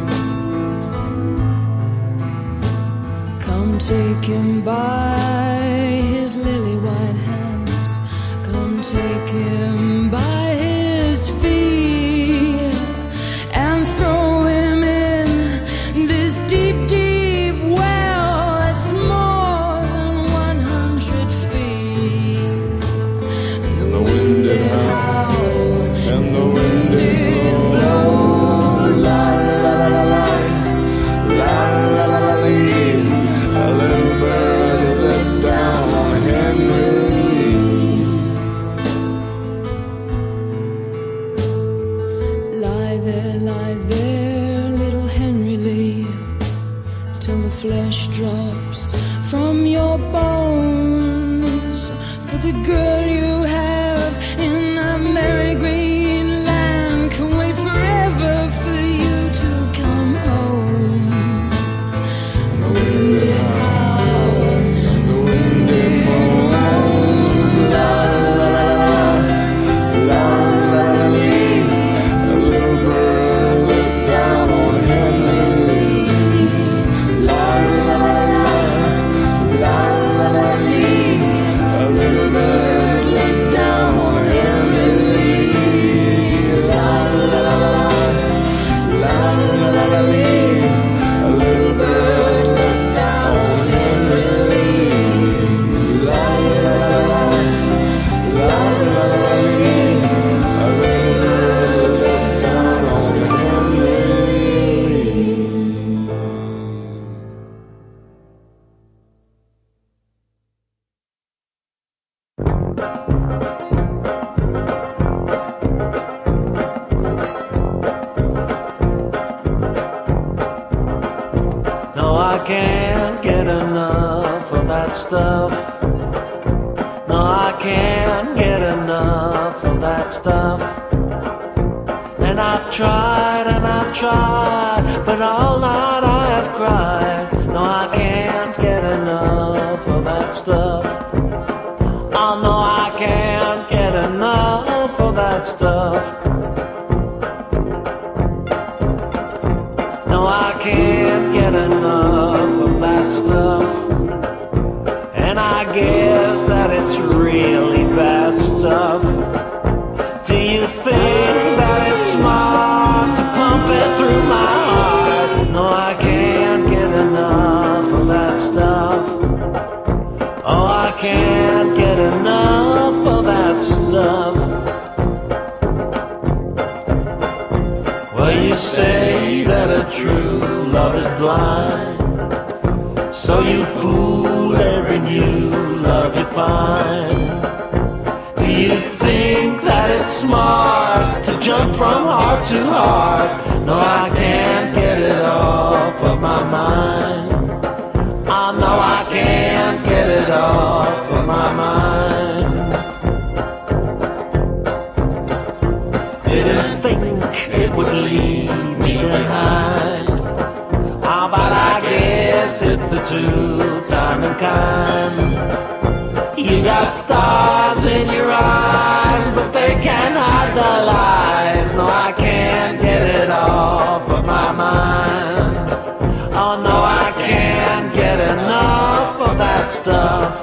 Come take him by his lily white hands, come take him by his feet, and throw him in this deep, deep well that's more than one hundred feet. And the wind did howl, and the wind did blow, la la la la la, la la la la lee. A little bird let down on Henry Lee. Lie there, lie there, little Henry Lee, till the flesh drops from your bones. For the girl you have in that merry green land can wait forever for you to come home. And the wind did howl, and the wind did moan, la la la la, la la la lee. A little bird looked down on Henry Lee, la la la la, la la la lee. A little bird looked down stuff. And I've tried and I've tried, but all night I have cried. No, I can't get enough of that stuff. Oh no, I can't get enough of that stuff. No, I can't get enough of that stuff. And I guess that it's really bad stuff. Do you think that it's smart to pump it through my heart? No, I can't get enough of that stuff. Oh, I can't get enough of that stuff. Well, you say that a true love is blind, so you fool every new love you find. Do you think that it's smart to jump from heart to heart? No, I can't get it off of my mind. Oh no, I can't get it off of my mind. Didn't think it would leave me behind. Ah, but I guess it's the two-time kind. You got stars in your eyes, but they can't hide the lies. No, I can't get it off of my mind. Oh no, I can't get enough of that stuff.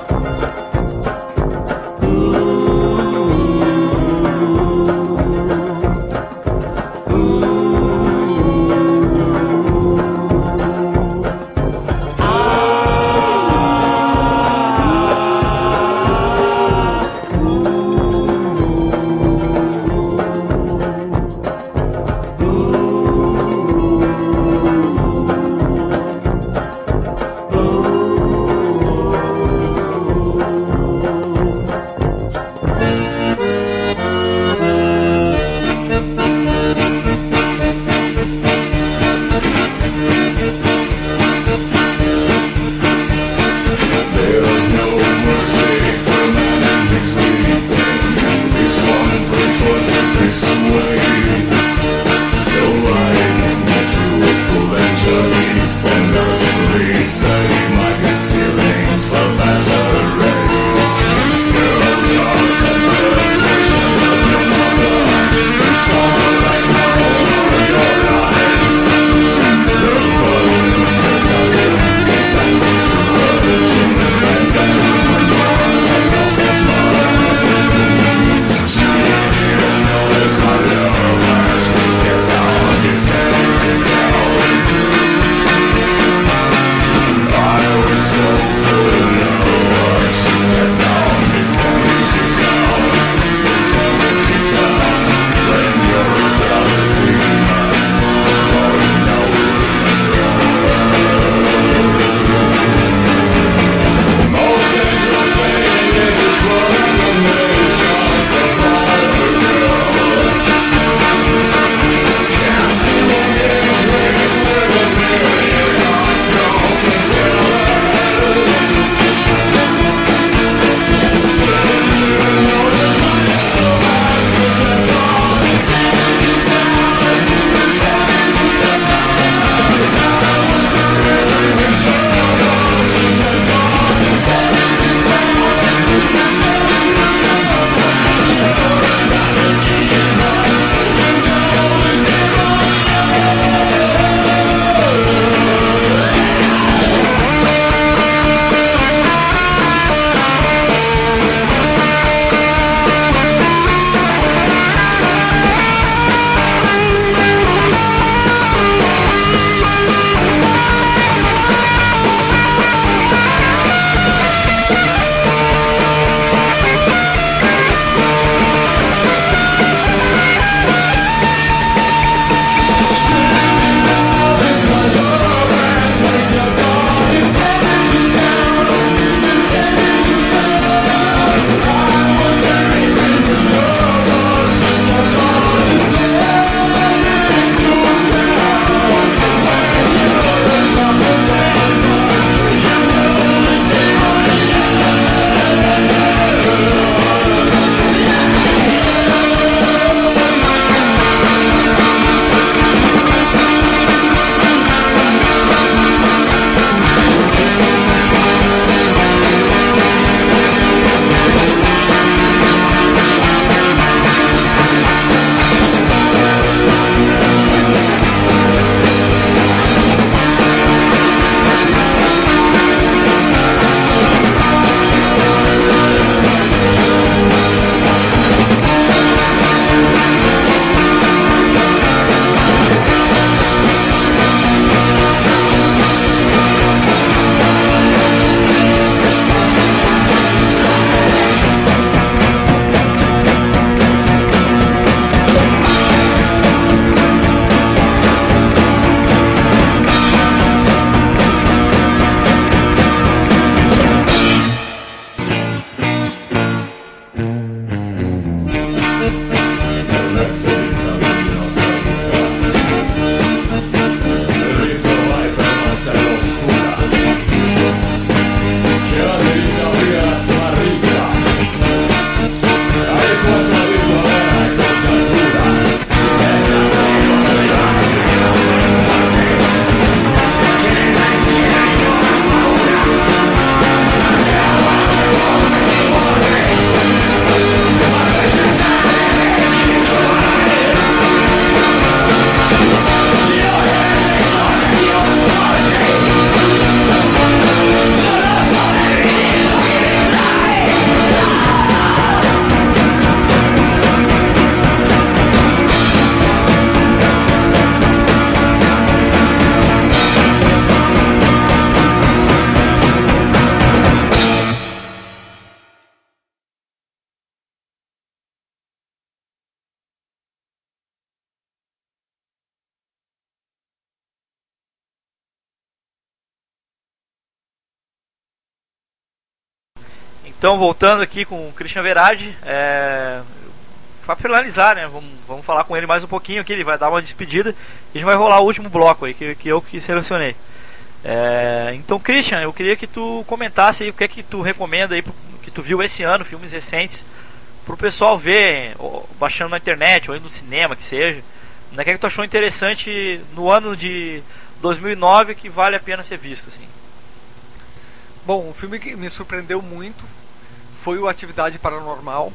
Então, voltando aqui com o Christian Verade, é, para finalizar, né, vamos, vamos falar com ele mais um pouquinho aqui, ele vai dar uma despedida e a gente vai rolar o último bloco aí, que, que eu que selecionei. É, então, Christian, eu queria que tu comentasse aí o que é que tu recomenda aí, que tu viu esse ano, filmes recentes, pro pessoal ver, ou, baixando na internet, ou indo no cinema, que seja. O que é que tu achou interessante no ano de dois mil e nove que vale a pena ser visto, assim? Bom, um filme que me surpreendeu muito foi o Atividade Paranormal,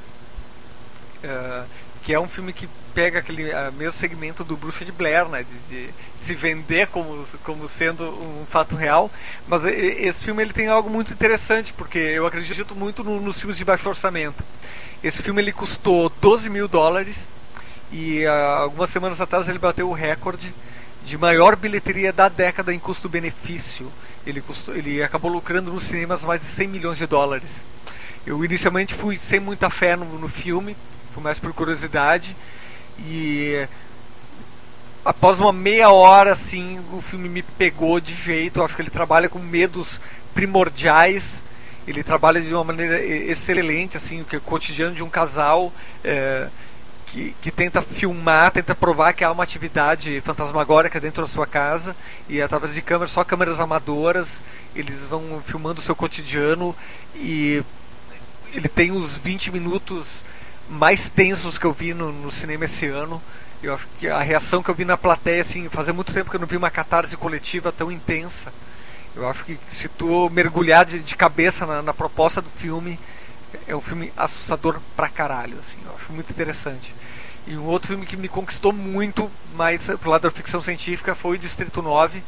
uh, que é um filme que pega aquele uh, mesmo segmento do Bruxa de Blair, né, de, de, de se vender como, como sendo um fato real, mas esse filme ele tem algo muito interessante, porque eu acredito muito no, nos filmes de baixo orçamento. Esse filme ele custou doze mil dólares e uh, algumas semanas atrás ele bateu o recorde de maior bilheteria da década em custo-benefício. Ele, custou, ele acabou lucrando nos cinemas mais de cem milhões de dólares. Eu inicialmente fui sem muita fé no, no filme, fui mais por curiosidade, e após uma meia hora assim, o filme me pegou de jeito. Eu acho que ele trabalha com medos primordiais, ele trabalha de uma maneira excelente, assim, o cotidiano de um casal é, que, que tenta filmar, tenta provar que há uma atividade fantasmagórica dentro da sua casa, e através de câmeras, só câmeras amadoras, eles vão filmando o seu cotidiano, e ele tem os vinte minutos mais tensos que eu vi no, no cinema esse ano. Eu acho que a reação que eu vi na plateia, assim, fazia muito tempo que eu não vi uma catarse coletiva tão intensa. Eu acho que se tu mergulhar de, de cabeça na, na proposta do filme, é um filme assustador pra caralho, assim, eu acho muito interessante. E um outro filme que me conquistou muito, mais pro lado da ficção científica, foi o Distrito nove,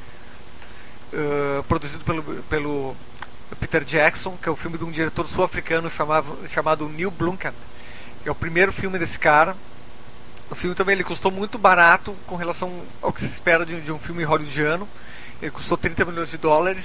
uh, produzido pelo, pelo Peter Jackson, que é o filme de um diretor sul-africano chamado, chamado Neil Blomkamp, que é o primeiro filme desse cara. O filme também ele custou muito barato com relação ao que se espera de, de um filme hollywoodiano. Ele custou trinta milhões de dólares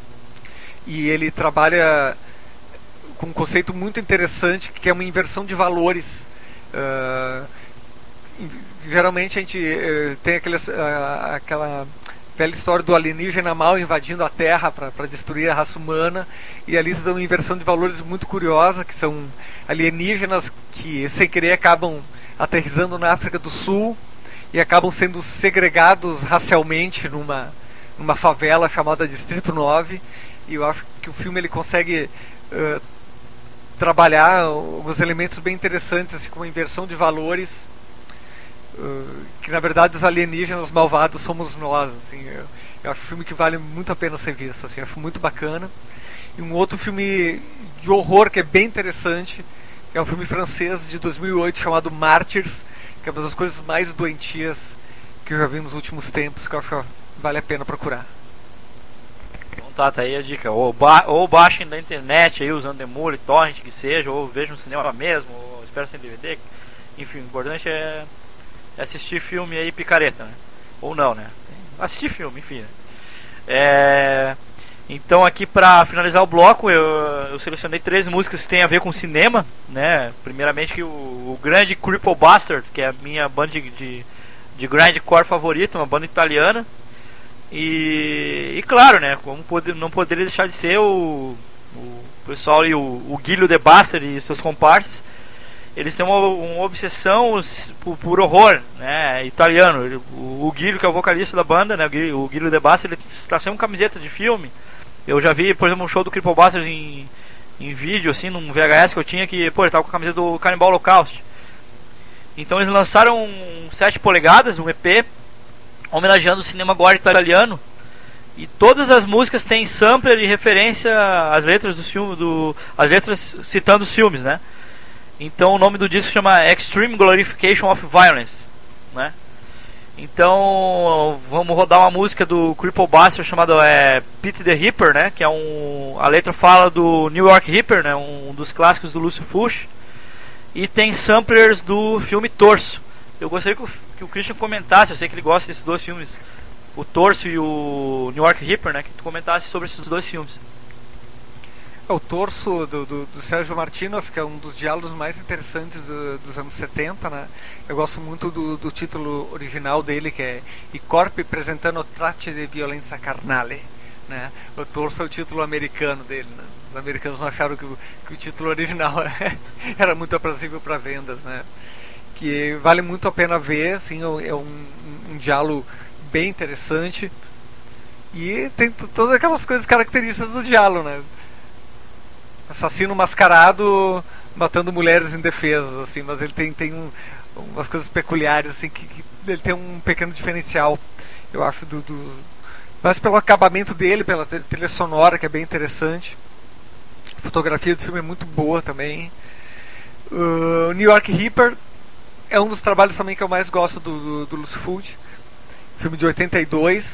e ele trabalha com um conceito muito interessante, que é uma inversão de valores. Uh, geralmente a gente uh, tem aquele, uh, aquela velha história do alienígena mal invadindo a Terra para destruir a raça humana, e ali tem uma inversão de valores muito curiosa, que são alienígenas que sem querer acabam aterrissando na África do Sul e acabam sendo segregados racialmente numa, numa favela chamada Distrito nove. E eu acho que o filme ele consegue uh, trabalhar alguns elementos bem interessantes, assim, como a inversão de valores, uh, que na verdade os alienígenas malvados somos nós, assim. eu, eu acho um filme que vale muito a pena ser visto, assim, eu acho muito bacana. E um outro filme de horror que é bem interessante é um filme francês de dois mil e oito chamado Martyrs, que é uma das coisas mais doentias que eu já vi nos últimos tempos, que eu acho que vale a pena procurar. Então tá, tá aí a dica. Ou, ba ou baixem da internet aí, usando Emule, Torrent, que seja, ou vejam no cinema mesmo, ou espero sem D V D. Enfim, o importante é assistir filme aí picareta, né? Ou não, né? Assistir filme, enfim, né? É... Então aqui pra finalizar o bloco, eu, eu selecionei três músicas que tem a ver com cinema, né? Primeiramente que o, o grande Cripple Bastard, que é a minha banda de, de, de grindcore favorita, uma banda italiana. E, e claro, né? Como pode, não poderia deixar de ser o, o pessoal e o, o Guilho de Bastard e seus comparsas. Eles têm uma, uma obsessão por, por horror, né? Italiano. O, o Guilho, que é o vocalista da banda, né? O Guilho, o Guilho de Bastard, ele está sem uma camiseta de filme. Eu já vi, por exemplo, um show do Cripple Bastard em, em vídeo, assim, num V H S que eu tinha, que, pô, ele tava com a camisa do Cannibal Holocaust. Então eles lançaram um sete polegadas, um E P, homenageando o cinema gore italiano. E todas as músicas têm sampler e referência às letras do filme, do, as letras citando os filmes, né? Então o nome do disco chama Extreme Glorification of Violence, né? Então vamos rodar uma música do Cripple Bastard chamada é, Pete the Ripper, né? Que é um, a letra fala do New York Ripper, né? Um dos clássicos do Lúcio Fuchs. E tem samplers do filme Torso. Eu gostaria que o, que o Christian comentasse, eu sei que ele gosta desses dois filmes, o Torso e o New York Ripper, né? Que tu comentasse sobre esses dois filmes. O Torso do, do, do Sérgio Martinoff, que é um dos diálogos mais interessantes do, dos anos setenta, né? Eu gosto muito do, do título original dele, que é I corpi presentano tracce di violenza carnale, né? O Torso é o título americano dele, né? Os americanos não acharam que o, que o título original era muito aprazível para vendas, né? Que vale muito a pena ver, assim, é um, um diálogo bem interessante e tem t- todas aquelas coisas características do diálogo, né? Assassino mascarado matando mulheres indefesas, assim, mas ele tem, tem um, umas coisas peculiares, assim, que, que ele tem um pequeno diferencial, eu acho, do, do mas pelo acabamento dele, pela trilha sonora, que é bem interessante. A fotografia do filme é muito boa também. O uh, New York Reaper é um dos trabalhos também que eu mais gosto do, do, do Lucy Fulci, filme de oitenta e dois,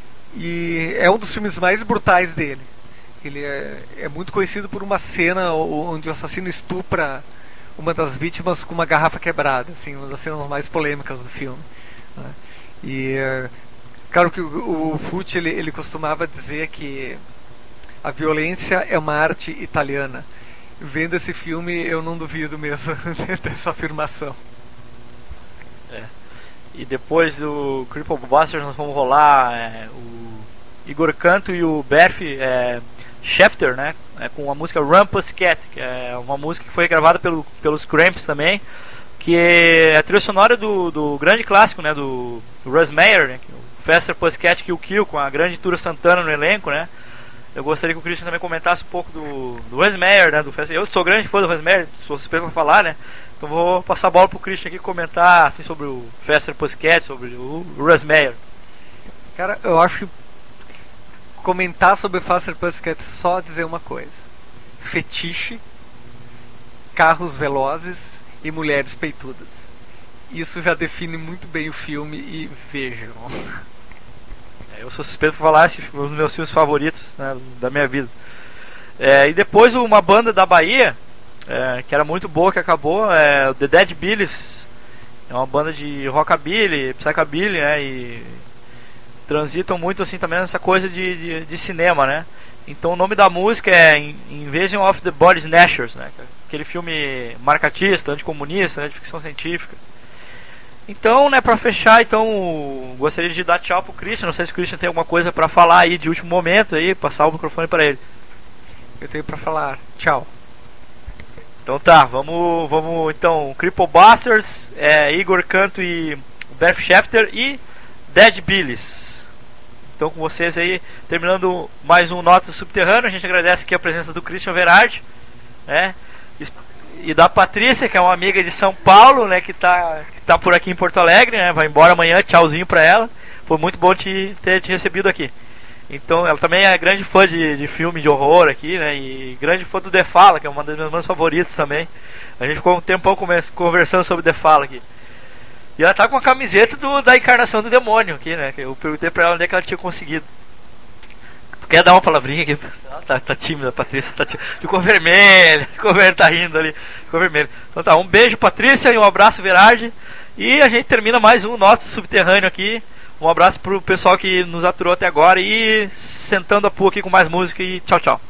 e é um dos filmes mais brutais dele. Ele é, é muito conhecido por uma cena onde o assassino estupra uma das vítimas com uma garrafa quebrada, assim, uma das cenas mais polêmicas do filme, né? E claro que o, o Fulci ele, ele costumava dizer que a violência é uma arte italiana. Vendo esse filme, eu não duvido mesmo dessa afirmação. É. E depois do Cripple Busters nós vamos rolar é, o Igor Canto e o Bert é, Schefter, né? É, com a música Run Pussycat, que é uma música que foi gravada pelo, pelos Cramps também, que é a trilha sonora do, do grande clássico, né? Do, do Russ Meyer, né? O Faster Pussycat Kill Kill, com a grande Tura Santana no elenco, né? Eu gostaria que o Christian também comentasse um pouco do, do Russ Meyer, né? Do Faster. Eu sou grande fã do Russ Meyer, sou suspeito pra falar, né? Então vou passar a bola pro Christian aqui comentar assim, sobre o Faster Pussycat, sobre o, o Russ Meyer. Cara, eu acho que comentar sobre Faster Pussycat é só dizer uma coisa: fetiche, carros velozes e mulheres peitudas. Isso já define muito bem o filme e vejam. É, eu sou suspeito por falar, esse é um dos meus filmes favoritos, né, da minha vida. É, e depois uma banda da Bahia, é, que era muito boa, que acabou, é o The Dead Billys. É uma banda de rockabilly, psychobilly, né, e transitam muito assim também nessa coisa de, de, de cinema, né? Então o nome da música é Invasion of the Body Snatchers, né? Aquele filme marcatista, anticomunista, né? De ficção científica. Então, né, pra fechar, então gostaria de dar tchau pro Christian. Não sei se o Christian tem alguma coisa pra falar aí de último momento aí, passar o microfone pra ele. Eu tenho pra falar tchau. Então tá, vamos, vamos então, Cripple Busters, é, Igor Canto e Bert Schefter e Dead Billys. Então com vocês aí, terminando mais um Notas do Subterrâneo. A gente agradece aqui a presença do Christian Verardi, né? E da Patrícia, que é uma amiga de São Paulo, né? Que tá, que tá por aqui em Porto Alegre, né? Vai embora amanhã, tchauzinho pra ela. Foi muito bom te, ter te recebido aqui. Então ela também é grande fã de, de filme de horror aqui, né? E grande fã do The Fala, que é uma das minhas bandas favoritas também. A gente ficou um tempão conversando sobre The Fala aqui. E ela tá com a camiseta do, da encarnação do demônio aqui, né? Eu perguntei pra ela onde é que ela tinha conseguido. Tu quer dar uma palavrinha aqui? Ah, tá, tá tímida, a Patrícia tá tímida. Ficou vermelha, ficou vermelha, tá rindo ali, ficou vermelha. Então tá, um beijo, Patrícia, e um abraço, Verardi. E a gente termina mais um Nosso Subterrâneo aqui. Um abraço pro pessoal que nos aturou até agora. E sentando a pua aqui com mais música. E tchau, tchau.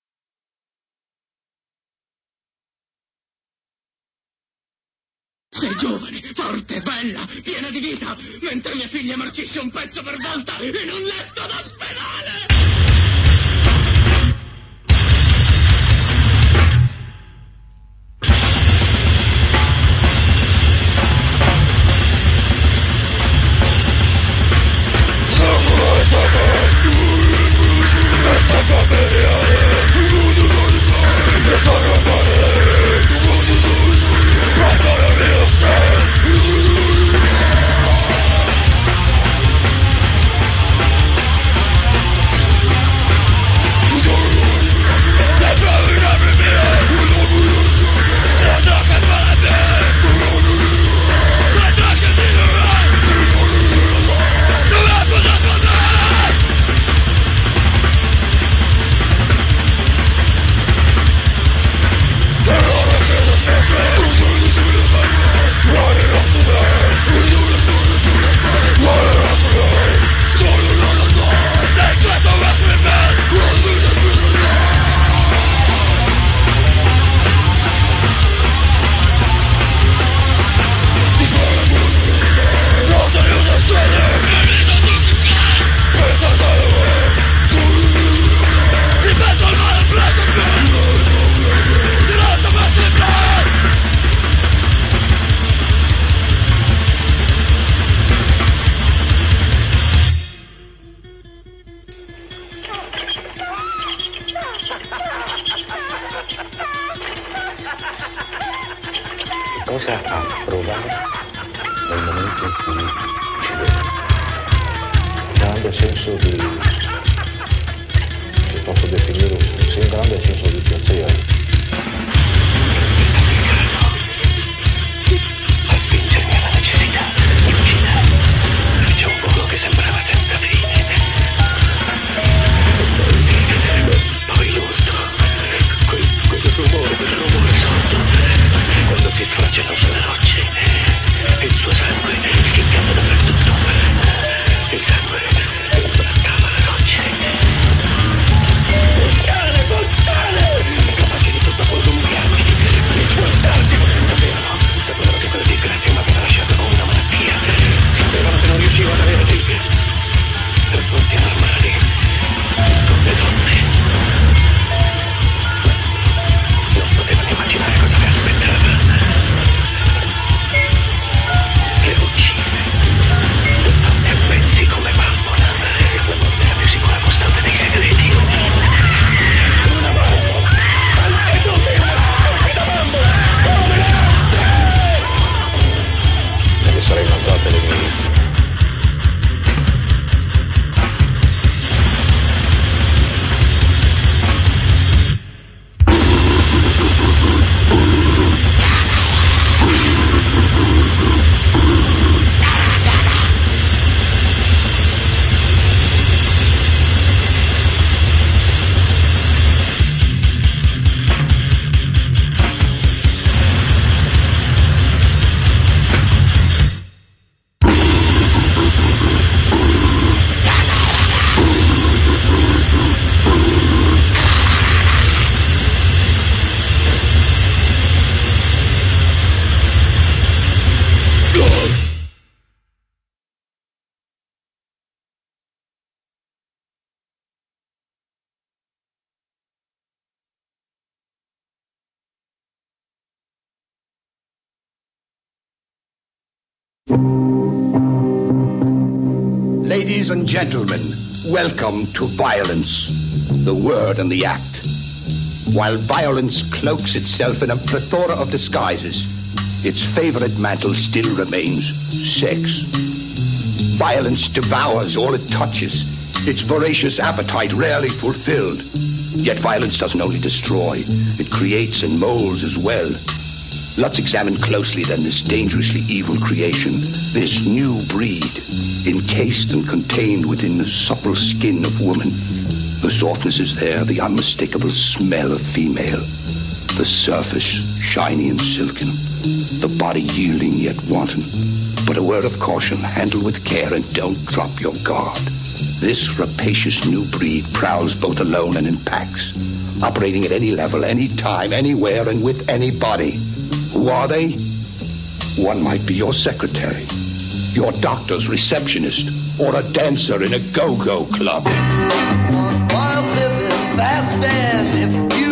Sei giovane, forte, bella, piena di vita, mentre mia figlia marcisce un pezzo per volta in un letto d'ospedale! veramente come uccidere. Grande senso di, se posso definire, un grande senso di piacere. Ladies and gentlemen, welcome to violence, the word and the act. While violence cloaks itself in a plethora of disguises, its favorite mantle still remains sex. Violence devours all it touches, its voracious appetite rarely fulfilled. Yet violence doesn't only destroy, it creates and molds as well. Let's examine closely then this dangerously evil creation, this new breed, encased and contained within the supple skin of woman. The softness is there, the unmistakable smell of female. The surface, shiny and silken. The body yielding yet wanton. But a word of caution, handle with care and don't drop your guard. This rapacious new breed prowls both alone and in packs, operating at any level, any time, anywhere, and with anybody. Who are they? One might be your secretary, your doctor's receptionist, or a dancer in a go-go club. Wild living fast, and if you